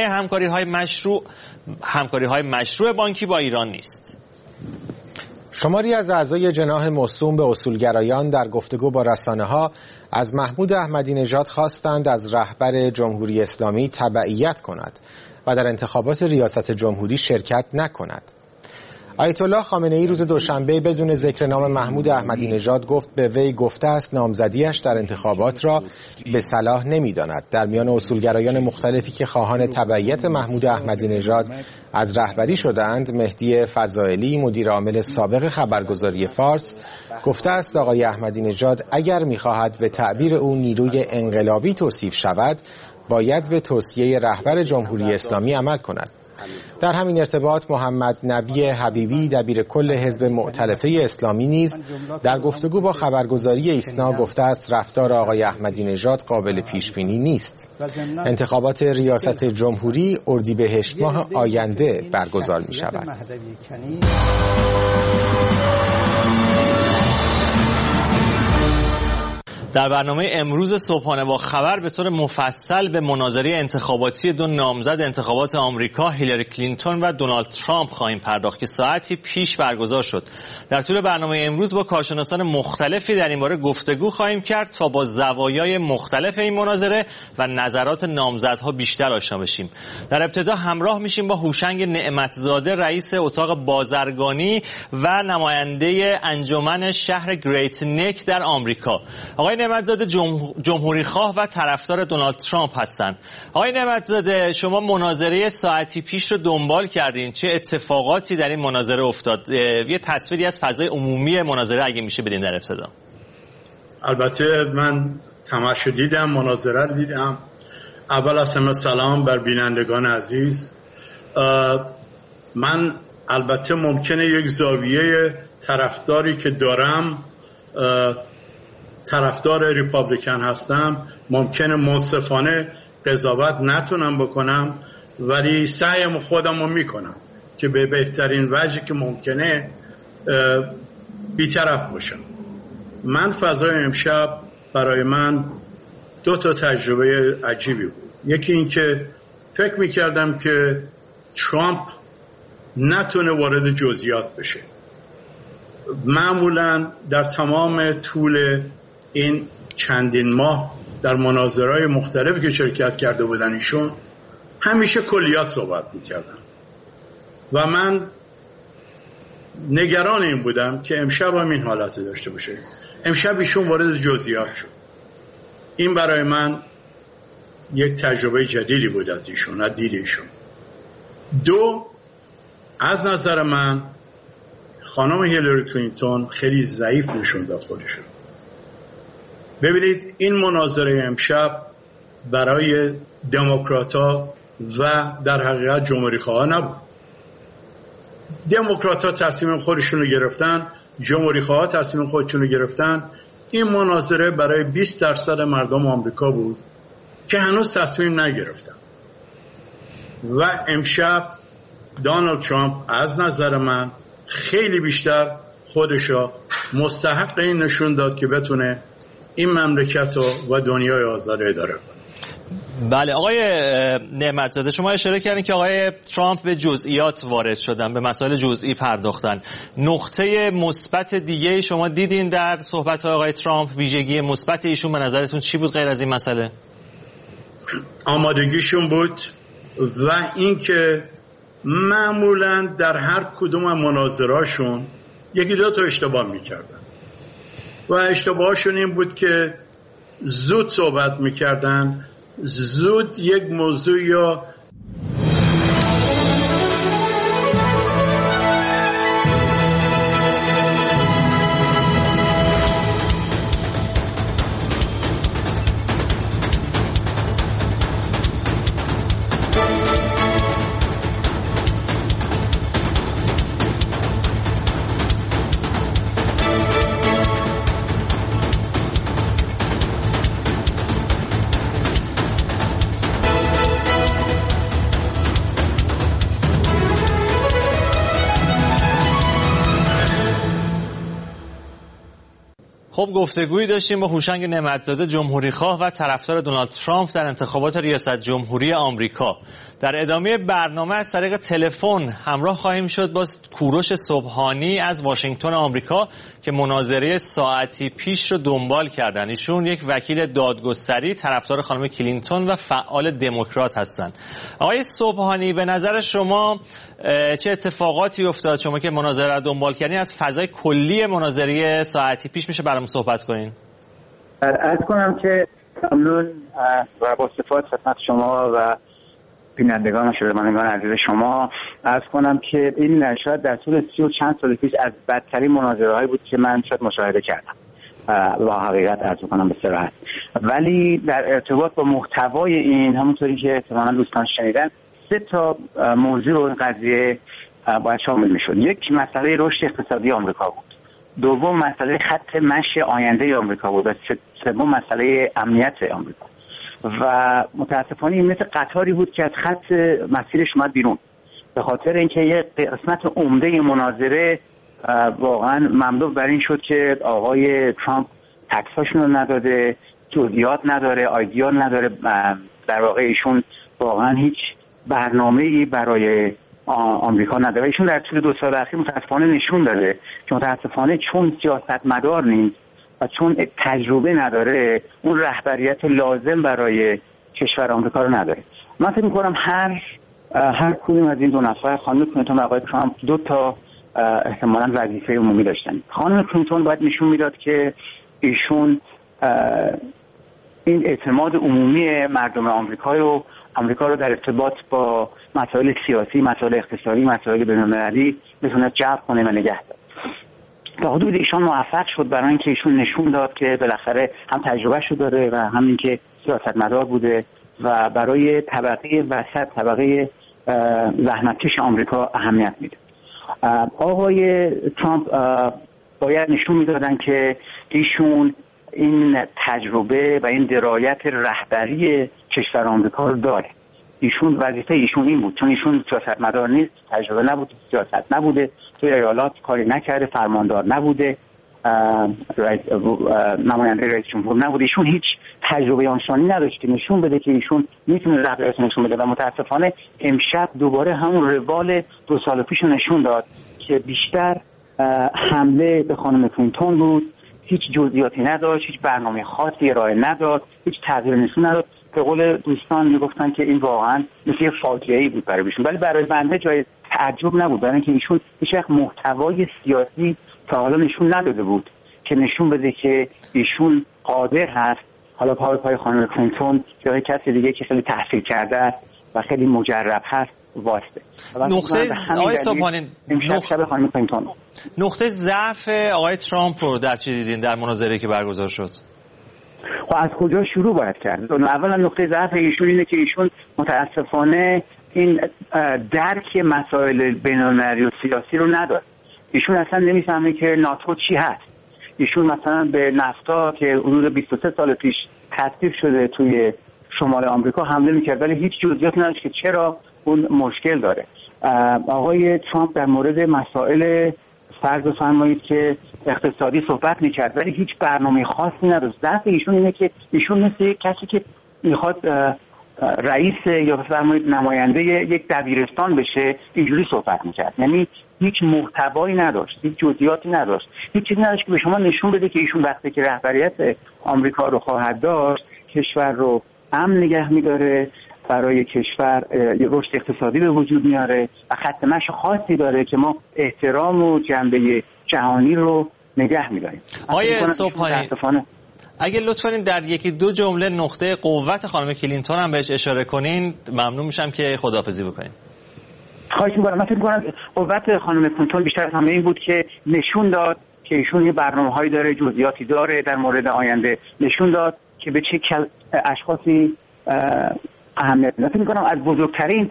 همکاری‌های مشروع بانکی با ایران نیست. شماری از اعضای جناح موسوم به اصولگرایان در گفتگو با رسانه‌ها از محمود احمدی نژاد خواستند از رهبر جمهوری اسلامی تبعیت کند و در انتخابات ریاست جمهوری شرکت نکند. آیت الله خامنه‌ای روز دوشنبه بدون ذکر نام محمود احمدی نژاد گفت به وی گفته است نامزدیش در انتخابات را به صلاح نمی‌داند. در میان اصولگرایان مختلفی که خواهان تبعیت محمود احمدی نژاد از رهبری شدند، مهدی فضائلی مدیر عامل سابق خبرگزاری فارس گفته است آقای احمدی نژاد اگر می‌خواهد به تعبیر او نیروی انقلابی توصیف شود، باید به توصیه رهبر جمهوری اسلامی عمل کند. در همین ارتباط محمد نبی حبیبی دبیر کل حزب مؤتلفه اسلامی نیز در گفتگو با خبرگزاری ایسنا گفته است رفتار آقای احمدی نژاد قابل پیش بینی نیست. انتخابات ریاست جمهوری اردیبهشت ماه آینده برگزار می شود. در برنامه امروز صبحانه با خبر به طور مفصل به مناظره انتخاباتی دو نامزد انتخابات آمریکا هیلاری کلینتون و دونالد ترامپ خواهیم پرداخت که ساعتی پیش برگزار شد. در طول برنامه امروز با کارشناسان مختلفی در این باره گفتگو خواهیم کرد تا با زوایای مختلف این مناظره و نظرات نامزدها بیشتر آشنا بشیم. در ابتدا همراه میشیم با هوشنگ نعمتزاده رئیس اتاق بازرگانی و نماینده انجمن شهر گریت نک در آمریکا. آقای نعمتزاده جمهوری خواه و طرفدار دونالد ترامپ هستند. آقای نعمتزاده شما مناظره ساعتی پیش رو دنبال کردین، چه اتفاقاتی در این مناظره افتاد؟ یه تصویری از فضای عمومی مناظره اگه میشه بدین در ابتدا. البته من تماشا دیدم، مناظره رو دیدم. اول از همه سلام بر بینندگان عزیز. من البته ممکنه یک زاویه طرفداری که دارم، طرفدار ریپابلیکن هستم، ممکنه منصفانه قضاوت نتونم بکنم، ولی سعیم خودم رو میکنم که به بهترین وجهی که ممکنه بی‌طرف باشم. من فضای امشب برای من دو تا تجربه عجیبی بود. یکی این که فکر میکردم که ترامپ نتونه وارد جزئیات بشه. معمولا در تمام طول این چندین ماه در مناظرهای مختلفی که شرکت کرده بودن ایشون همیشه کلیات صحبت میکردن و من نگران این بودم که امشب هم این حالت داشته باشه. امشب ایشون وارد جزئیات شد. این برای من یک تجربه جدیدی بود از ایشون، از دید ایشون. دو، از نظر من خانم هیلاری کلینتون خیلی ضعیف نشون داد خودشون. ببینید این مناظره امشب برای دموکرات‌ها و در حقیقت جمهوری‌خواها نبود. دموکرات‌ها تصمیم خودشون رو گرفتن، جمهوری‌خواها تصمیم خودشون رو گرفتن. این مناظره برای 20% مردم آمریکا بود که هنوز تصمیم نگرفتن و امشب دونالد ترامپ از نظر من خیلی بیشتر خودشو مستحق این نشون داد که بتونه این مملکت و دنیای آزاد اداره کنه. بله آقای نعمتزاده، شما اشاره کردین که آقای ترامپ به جزئیات وارد شدن، به مسائل جزئی پرداختن. نقطه مثبت دیگه شما دیدین در صحبت آقای ترامپ؟ ویژگی مثبت ایشون به نظرتون چی بود غیر از این مسئله؟ آمادگیشون بود و اینکه معمولا در هر کدوم از مناظرهاشون یکی دو تا اشتباه میکردن و اشتباهشون این بود که زود صحبت میکردن، زود یک موضوع یا خب گفتگویی داشتیم با هوشنگ نعمتزاده، جمهوریخواه و طرفدار دونالد ترامپ در انتخابات ریاست جمهوری آمریکا. در ادامه برنامه از طریق تلفن همراه خواهیم شد با کوروش صبحانی از واشنگتن آمریکا که مناظره ساعتی پیش رو دنبال کردن. ایشون یک وکیل دادگستری، طرفدار خانم کلینتون و فعال دموکرات هستند. آقای صبحانی، به نظر شما چه اتفاقاتی افتاد؟ شما که مناظره رو دنبال کردین، از فضای کلی مناظره ساعتی پیش میشه برام صحبت کنین؟ عرض کنم که ممنون و با صفات خدمت شما و بینندگان و شنوندگان عزیز شما. عرض کنم که این شاید در طول 30 و چند سال پیش از بدترین مناظره‌هایی بود که من شاید مشاهده کردم و حقیقت عرض کنم به صراحت. ولی در ارتباط با محتوای این، همونطوری که احتمالاً دوستان شنیدن، 3 تا موضوع رو این قضیه باید شامل می‌شد. یک، مسئله رشد اقتصادی آمریکا بود. دوم، مسئله خط مشی آینده آمریکا بود. و سوم، مسئله امنیت آمریکا. و متاسفانه این مثل قطاری بود که از خط مسیرش اومد بیرون، به خاطر اینکه یه قسمت عمده مناظره واقعا مملو بر این شد که آقای ترامپ تکساشون رو نداده، جزئیات نداره، آیدیا نداره. در واقع ایشون واقعا هیچ برنامه‌ای برای آمریکا نداره. ایشون در طول 2 سال اخیر متاسفانه نشون داده که متاسفانه چون سیاستمدار نیست و چون تجربه نداره، اون رهبریت لازم برای کشور آمریکا رو نداره. من فکر می‌کنم هر کدوم از این 2 نفر، خانم کلینتون و آقای ترامپ، 2 تا احتمالاً وظیفه عمومی داشتن. خانم کلینتون باید نشون میداد که ایشون این اعتماد عمومی مردم آمریکا رو در ارتباط با مسائل سیاسی، مسائل اقتصادی، مسائل بین‌المللی بتونه جلب کنه و نگه داره. تا حدودی ایشون موفق شد برای اینکه ایشون نشون داد که بالاخره هم تجربهشو داره و هم اینکه سیاستمدار بوده و برای طبقه وسط، طبقه زحمتکش آمریکا اهمیت میده. آقای ترامپ باید نشون میدادن که ایشون این تجربه و این درایت رهبری کشور آمریکا رو داره. ایشون وظیفه ایشون این بود، چون ایشون سیاستمدار نیست، تجربه نبود، سیاست نبوده، توی ایالات کاری نکرده، فرماندار نبوده نماینده رئیس جمهور نبود. ایشون هیچ تجربه آنچنانی نداشت که نشون بده که ایشون میتونه رهبریت نشون بده و متاسفانه امشب دوباره همون روال 2 سال پیش نشون داد که بیشتر حمله به خانم کلینتون بود، هیچ جزئیاتی نداشت، هیچ برنامه خاصی ارائه نداد، هیچ تغییر نشون نداد. به قول دوستان میگفتن که این واقعا مثل فاجعه‌ای بود برای ایشون، ولی برای بنده جای تعجب نبود، برای اینکه ایشون هیچ وقت محتوای سیاسی تا حالا نشون نداده بود که نشون بده که ایشون قادر هست حالا پای خانم کلینتون یا کسی دیگه که خیلی تحصیل کرده است و خیلی مجرب هست واسطه. نقطه آقای صبحانی، نقطه ضعف آقای ترامپ رو در چی دیدین در مناظره که برگزار شد؟ خب از کجا شروع باید کرد؟ اولا نقطه ضعف ایشون اینه که ایشون متاسفانه این درک مسائل بین‌المللی و سیاسی رو نداره. ایشون اصلا نمیفهمه که ناتو چی هست. ایشون مثلا به نفتا که حدود 23 سال پیش تصویب شده توی شمال آمریکا حمله میکرد، ولی هیچ جزئیاتی نداشت که چرا اون مشکل داره. آقای ترامپ در مورد مسائل فرض بفرمایید که اقتصادی صحبت میکرد، ولی هیچ برنامه خاصی نداشت. ضعف ایشون اینه که ایشون مثل کسی که میخواد رئیس یا بفرمایید نماینده یک دبیرستان بشه اینجوری صحبت میکرد، یعنی هیچ محتوایی نداشت، هیچ جزئیاتی نداشت، هیچ چیزی نداشت که به شما نشون بده که ایشون وقتی که رهبریت آمریکا رو خواهد داشت کشور رو امن نگه میداره، برای کشور رشد اقتصادی به وجود میاره و خط مشی خاصی داره که ما احترام و جنبه جهانی رو نگه میداریم. آقای صبحانی اگه لطف کنین در یکی دو جمله نقطه قوت خانم کلینتون هم بهش اشاره کنین ممنون میشم که خداحافظی بکنین. خواهش می‌کنم. من فکر می‌کنم قوت خانم کلینتون بیشتر از همه این بود که نشون داد که ایشون یه برنامه‌هایی داره، جزئیاتی داره در مورد آینده، نشون داد که به چه اشخاصی اهمیت میده. فکر می‌کنم از بزرگترین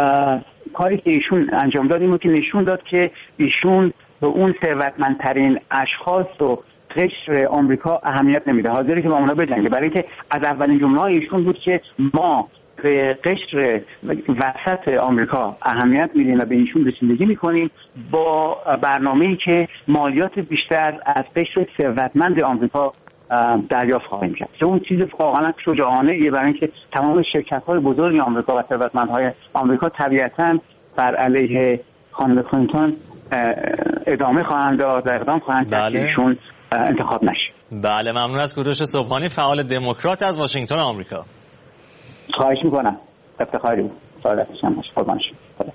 کاری که ایشون انجام داد این بود که نشون داد که ایشون به اون ثروتمندترین اشخاص و قشر آمریکا اهمیت نمیده، حاضری که با اونا بجنگه، برای اینکه از اولین جمله‌های ایشون بود که ما به قشر وسط آمریکا اهمیت میدیم و به ایشون رسیدگی میکنیم با برنامه‌ای که مالیات بیشتر از قشر ثروتمند آمریکا دریافت خواهیم کرد. اون چیز واقعا شجاعانه ایه، برای اینکه تمام شرکت‌های بزرگ آمریکا و ثروتمندهای آمریکا طبیعتاً بر علیه خانم کلینتون ادامه خواهند داد و اقدام خواهند کرد که ایشون انتخاب نشه. بله ممنون از کوروش صبحانی فعال دموکرات از واشنگتن آمریکا. خواهش میکنم. افتخاری بود. سعادتش هم باشه. قربان شما.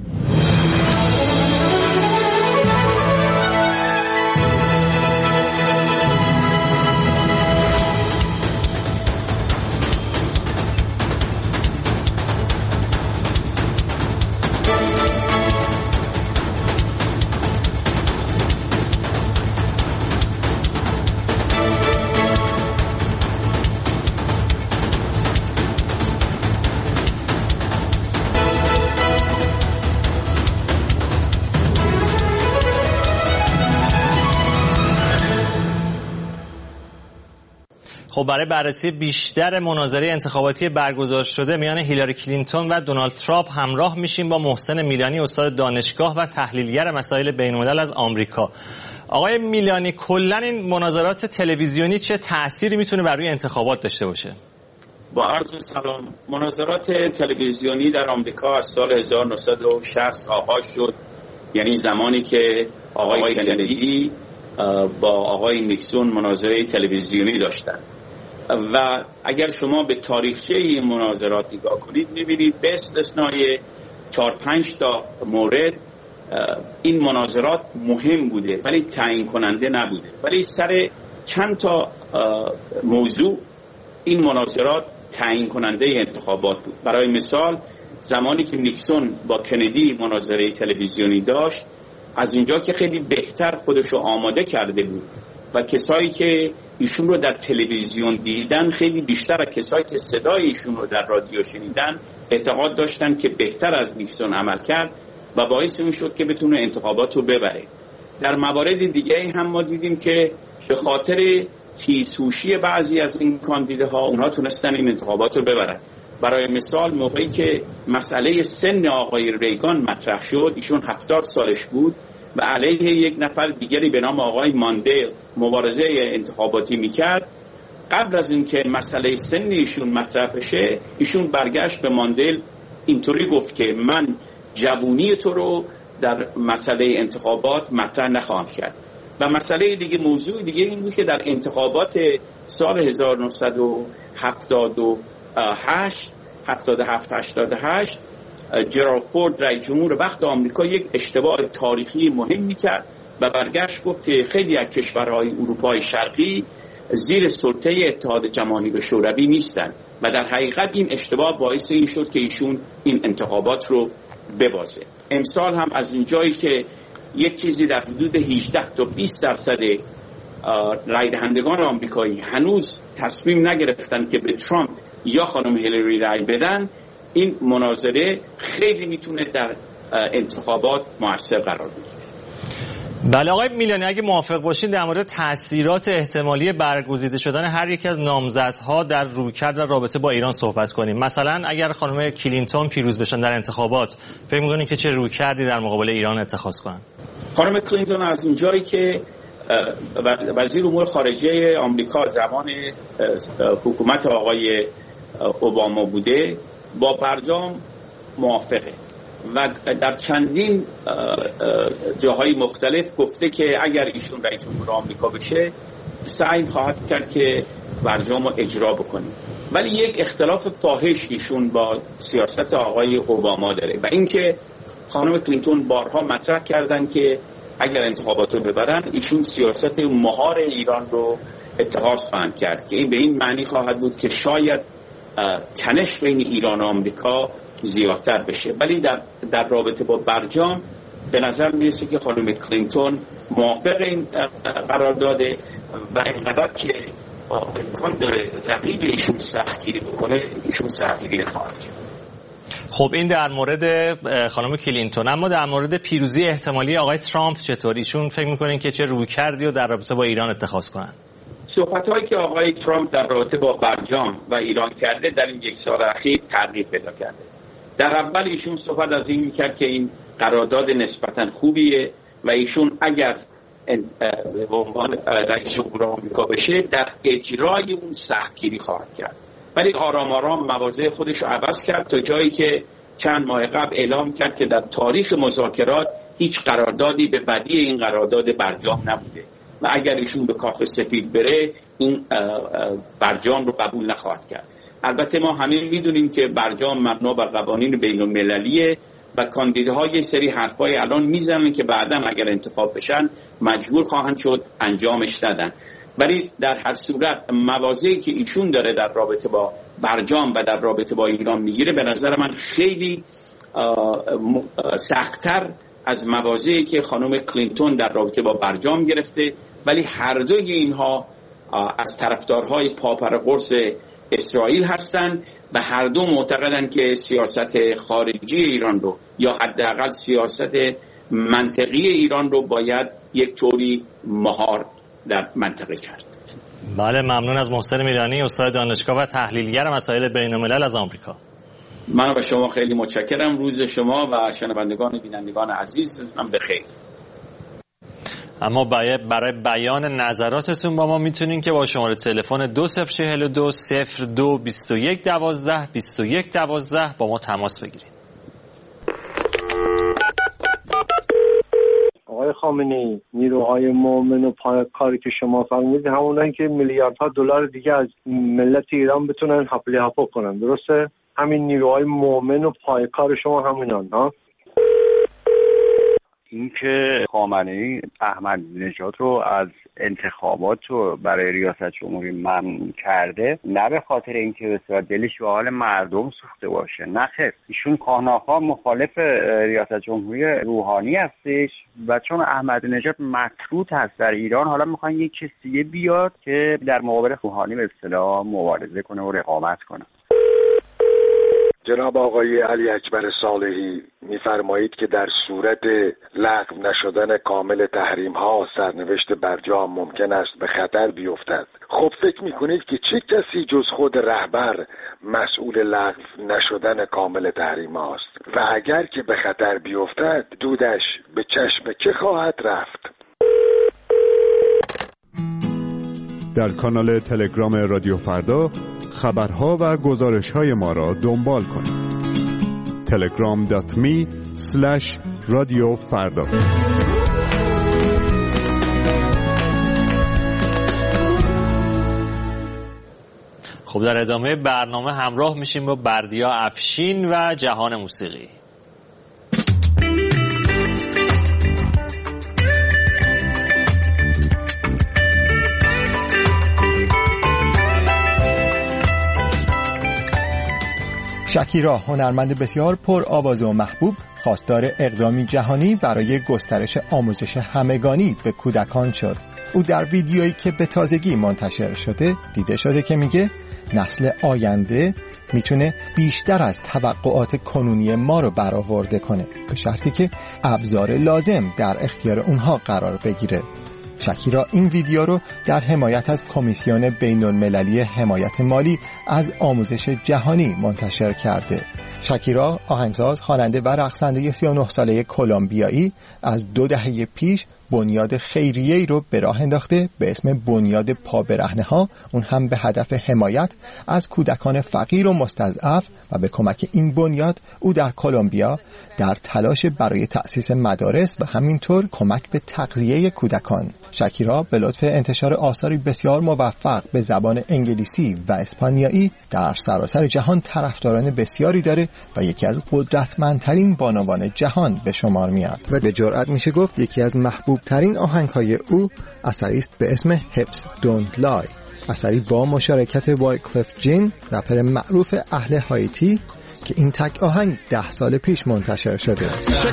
خب برای بررسی بیشتر مناظره انتخاباتی برگزار شده میان هیلاری کلینتون و دونالد ترامپ همراه میشیم با محسن میلانی استاد دانشگاه و تحلیلگر مسائل بین‌الملل از آمریکا. آقای میلانی کلاً این مناظرات تلویزیونی چه تأثیری میتونه بر روی انتخابات داشته باشه؟ با عرض سلام، مناظرات تلویزیونی در آمریکا از سال 1960 آغاز شد، یعنی زمانی که آقای کندی با آقای نیکسون مناظره تلویزیونی داشتند و اگر شما به تاریخچه این مناظرات نگاه کنید می‌بینید به استثنای 4-5 تا مورد این مناظرات مهم بوده ولی تعیین کننده نبوده، ولی سر چند تا موضوع این مناظرات تعیین کننده انتخابات بود. برای مثال زمانی که نیکسون با کندی مناظره تلویزیونی داشت، از اونجا که خیلی بهتر خودشو آماده کرده بود و کسایی که ایشون رو در تلویزیون دیدن خیلی بیشتر از کسایی که صدای ایشون رو در رادیو شنیدن اعتقاد داشتن که بهتر از نیکسون عمل کرد و باعث اون شد که بتونه انتخابات رو ببره. در موارد دیگه هم ما دیدیم که به خاطر تیزهوشی بعضی از این کاندیداها اونها تونستن این انتخابات رو ببرن. برای مثال موقعی که مسئله سن آقای ریگان مطرح شد، ایشون 70 سالش بود و علیه یک نفر دیگری به نام آقای ماندل مبارزه انتخاباتی میکرد، قبل از اینکه مسئله سن ایشون مطرح بشه، ایشون برگشت به ماندل اینطوری گفت که من جوونی تو رو در مسئله انتخابات مطرح نخواهم کرد. و مسئله دیگه، موضوع دیگه این بود که در انتخابات سال 1977-88 جرالد فورد رئیس جمهور وقت آمریکا یک اشتباه تاریخی مهمی کرد و برگشت گفت که خیلی از کشورهای اروپای شرقی زیر سلطه اتحاد جماهیر شوروی نیستن و در حقیقت این اشتباه باعث این شد که ایشون این انتخابات رو ببازه. امسال هم از اونجایی که یک چیزی در حدود 18 تا 20% رای دهندگان آمریکایی هنوز تصمیم نگرفتن که به ترامپ یا خانم هیلاری رای بدن، این مناظره خیلی میتونه در انتخابات مؤثر قرار بگیره. بله آقای میلانی، اگه موافق باشین در مورد تأثیرات احتمالی برگزیده شدن هر یک از نامزدها در رویکرد و رابطه با ایران صحبت کنیم. مثلا اگر خانم کلینتون پیروز بشن در انتخابات، فکر می‌کنین که چه رویکردی در مقابل ایران اتخاذ کنن؟ خانم کلینتون از اونجایی که وزیر امور خارجه آمریکا زمان حکومت آقای اوباما بوده، با برجام موافقه و در چندین جاهای مختلف گفته که اگر ایشون رئیس جمهور آمریکا بشه سعی خواهد کرد که برجام رو اجرا بکنه. ولی یک اختلاف فاحش ایشون با سیاست آقای اوباما داره و اینکه خانم کلینتون بارها مطرح کردن که اگر انتخابات رو ببرن ایشون سیاست مهار ایران رو اتخاذ خواهند کرد که این به این معنی خواهد بود که شاید تنش بین ایران و آمریکا زیادتر بشه. ولی در رابطه با برجام به نظر میرسه که خانم کلینتون موافق این قرار داده و اینقدر که امکان داره رقیب ایشون سختگیری بکنه، ایشون سختگیری خواهد کرد. خب این در مورد خانم کلینتون، اما در مورد پیروزی احتمالی آقای ترامپ چطور؟ ایشون فکر میکنین که چه رویکردی رو در رابطه با ایران اتخاذ کنن؟ صحبت‌هایی که آقای ترامپ در رابطه با برجام و ایران کرده در این یک سال اخیر تغییر پیدا کرده. در اول ایشون صحبت از این میکرد که این قرارداد نسبتاً خوبیه و ایشون اگر به عنوان رئیس جمهور آمریکا بشه در اجرای اون سختگیری خواهد کرد. ولی آرام آرام مواضع خودش رو عوض کرد تا جایی که چند ماه قبل اعلام کرد که در تاریخ مذاکرات هیچ قراردادی به بدی این قرارداد برجام نبوده و اگر ایشون به کاخ سفید بره این برجام رو قبول نخواهد کرد. البته ما همه میدونیم که برجام مبنا بر قوانین بین‌المللیه و کاندیداها یه سری حرفای الان میزنن که بعداً اگر انتخاب بشن مجبور خواهند شد انجامش ندن. ولی در هر صورت مواضعی که ایشون داره در رابطه با برجام و در رابطه با ایران میگیره به نظر من خیلی سخت‌تر از مواضعی که خانم کلینتون در رابطه با برجام گرفته. ولی هر دوی اینها از طرفدارهای پاپرقرص اسرائیل هستند و هر دو معتقدند که سیاست خارجی ایران رو یا حداقل سیاست منطقی ایران رو باید یک طوری مهار در منطقه کرد. بله، ممنون از محسن میرانی، استاد دانشگاه و تحلیلگر مسائل بین‌الملل از آمریکا. من و شما خیلی متشکرم. روز شما و شنوندگان و بینندگان عزیز هم بخیر. اما برای بیان نظراتتون با ما میتونین که با شماره تلفن 2042 02 21 12 21 12 با ما تماس بگیرید. آقای خامنه‌ای، نیروهای مومن و پایکاری که شما فرمودید همونن که میلیاردها دلار دیگه از ملت ایران بتونن حاپلی هاپو کنن، درسته؟ همین نیروهای مومن و پایکار شما همینان ها؟ اینکه خامنه‌ای احمد نژاد رو از انتخابات رو برای ریاست جمهوری ممنوع کرده، نه به خاطر اینکه به صورت دلش به حال مردم سوخته باشه، نه خیر، ایشون کاهناخواه مخالف ریاست جمهوری روحانی هستش و چون احمد نژاد مطرود هست در ایران، حالا میخوان یک کسی دیگه بیاد که در مقابل روحانی به اصطلاح مبارزه کنه و رقابت کنه. جناب آقای علی اکبر صالحی، می‌فرمایید که در صورت لغو نشدن کامل تحریم‌ها سرنوشت برجام ممکن است به خطر بیفتد. خب فکر می‌کنید که چه کسی جز خود رهبر مسئول لغو نشدن کامل تحریم‌ها است؟ و اگر که به خطر بیفتد دودش به چشم که خواهد رفت. در کانال تلگرام رادیو فردا خبرها و گزارش‌های ما را دنبال کنید. telegram.me/رادیو فردا. خب در ادامه برنامه همراه میشیم با بردیا افشین و جهان موسیقی. شکیرا، هنرمند بسیار پر آواز و محبوب، خواستار اقدامی جهانی برای گسترش آموزش همگانی به کودکان شد. او در ویدیویی که به تازگی منتشر شده دیده شده که میگه نسل آینده میتونه بیشتر از توقعات کنونی ما رو برآورده کنه، به شرطی که ابزار لازم در اختیار اونها قرار بگیره. شکیرا این ویدیو رو در حمایت از کمیسیون بین‌المللی حمایت مالی از آموزش جهانی منتشر کرده. شکیرا، آهنگساز، خواننده و رقصنده 39 ساله کلمبیایی، از 2 دهه پیش بنیاد خیریه‌ای رو به راه انداخته به اسم بنیاد پابرهنه‌ها، اون هم به هدف حمایت از کودکان فقیر و مستضعف، و به کمک این بنیاد او در کلمبیا در تلاش برای تأسیس مدارس و همینطور کمک به تغذیه کودکان. شکیرا به لطف انتشار آثاری بسیار موفق به زبان انگلیسی و اسپانیایی در سراسر جهان طرفداران بسیاری داره و یکی از قدرتمندترین بانوان جهان به شمار میاد و به جرئت میشه گفت یکی از محبوب ترین آهنگ‌های او اثری است به اسم Hips Don't Lie، اثری با مشارکت وایکلف جین، رپر معروف اهل هایتی، که این تک آهنگ 10 سال پیش منتشر شده.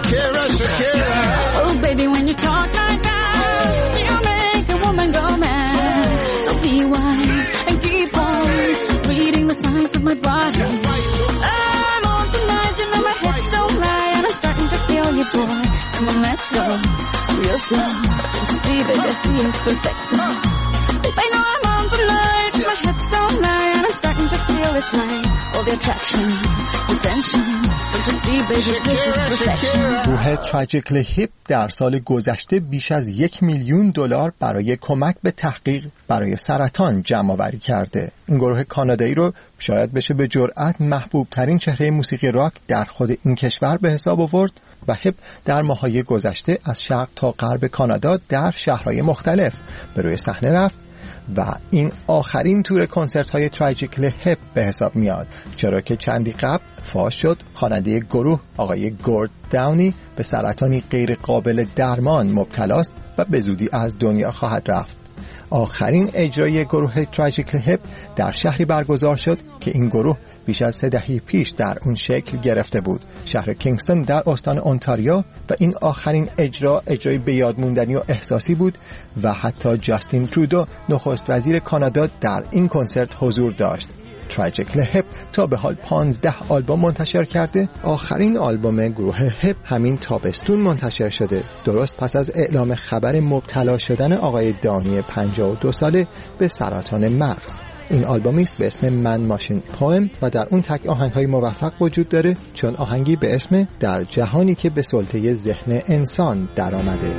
گروه تراژیکلی هیپ در سال گذشته بیش از $1,000,000 برای کمک به تحقیق برای سرطان جمع آوری کرده. این گروه کانادایی رو شاید بشه به جرئت محبوب ترین چهره موسیقی راک در خود این کشور به حساب آورد و هیپ در ماه‌های گذشته از شرق تا غرب کانادا در شهرهای مختلف به روی صحنه رفت و این آخرین تور کنسرت های تراژیکلی هیپ به حساب میاد، چرا که چندی قبل فاش شد خواننده گروه آقای گورد داونی به سرطانی غیر قابل درمان مبتلاست و به زودی از دنیا خواهد رفت. آخرین اجرای گروه تراژیکلی هیپ در شهری برگزار شد که این گروه بیش از 3 دهه پیش در اون شکل گرفته بود، شهر کینگستون در استان اونتاریو، و این آخرین اجرای به یاد موندنی و احساسی بود و حتی جاستین ترودو نخست وزیر کانادا در این کنسرت حضور داشت. تراژیکلی هیپ تا به حال 15 آلبوم منتشر کرده. آخرین آلبوم گروه هیپ همین تابستون منتشر شده، درست پس از اعلام خبر مبتلا شدن آقای دانی 52 ساله به سرطان مغز. این آلبومی است به اسم من ماشین پوئم و در اون تک آهنگ‌های موفق وجود داره، چون آهنگی به اسم در جهانی که به سلطه ذهن انسان درآمده.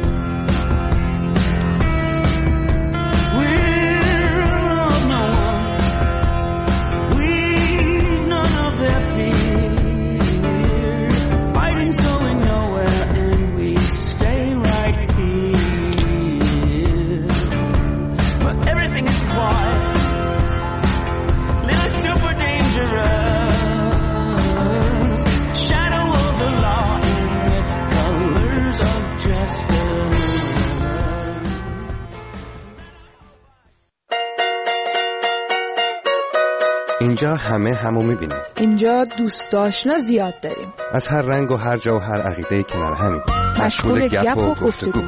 اینجا همو میبینیم. اینجا دوست آشنا زیاد داریم. از هر رنگ و هر جا و هر عقیده‌ای کنار همین. مشغول گپ و گفتگو.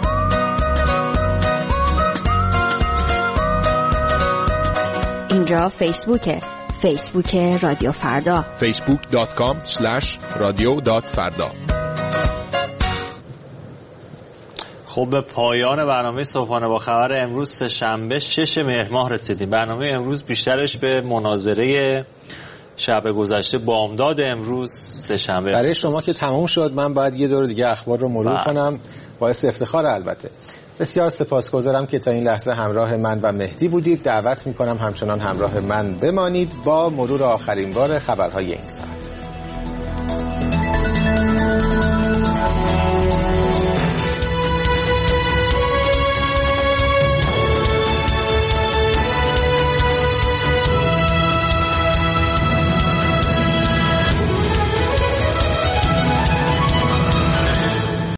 اینجا فیسبوک رادیو فردا. facebook.com/radio.farda. خب به پایان برنامه صبحانه با خبر امروز سه‌شنبه 6 مهر ماه رسیدیم. برنامه امروز بیشترش به مناظره شب گذشته بامداد امروز سه‌شنبه. برای شما که تموم شد، من باید یه دور دیگه اخبار رو مرور کنم. باعث افتخار البته. بسیار سپاسگزارم که تا این لحظه همراه من و مهدی بودید. دعوت میکنم همچنان همراه من بمانید با مرور آخرین بار خبرهای این ساعت.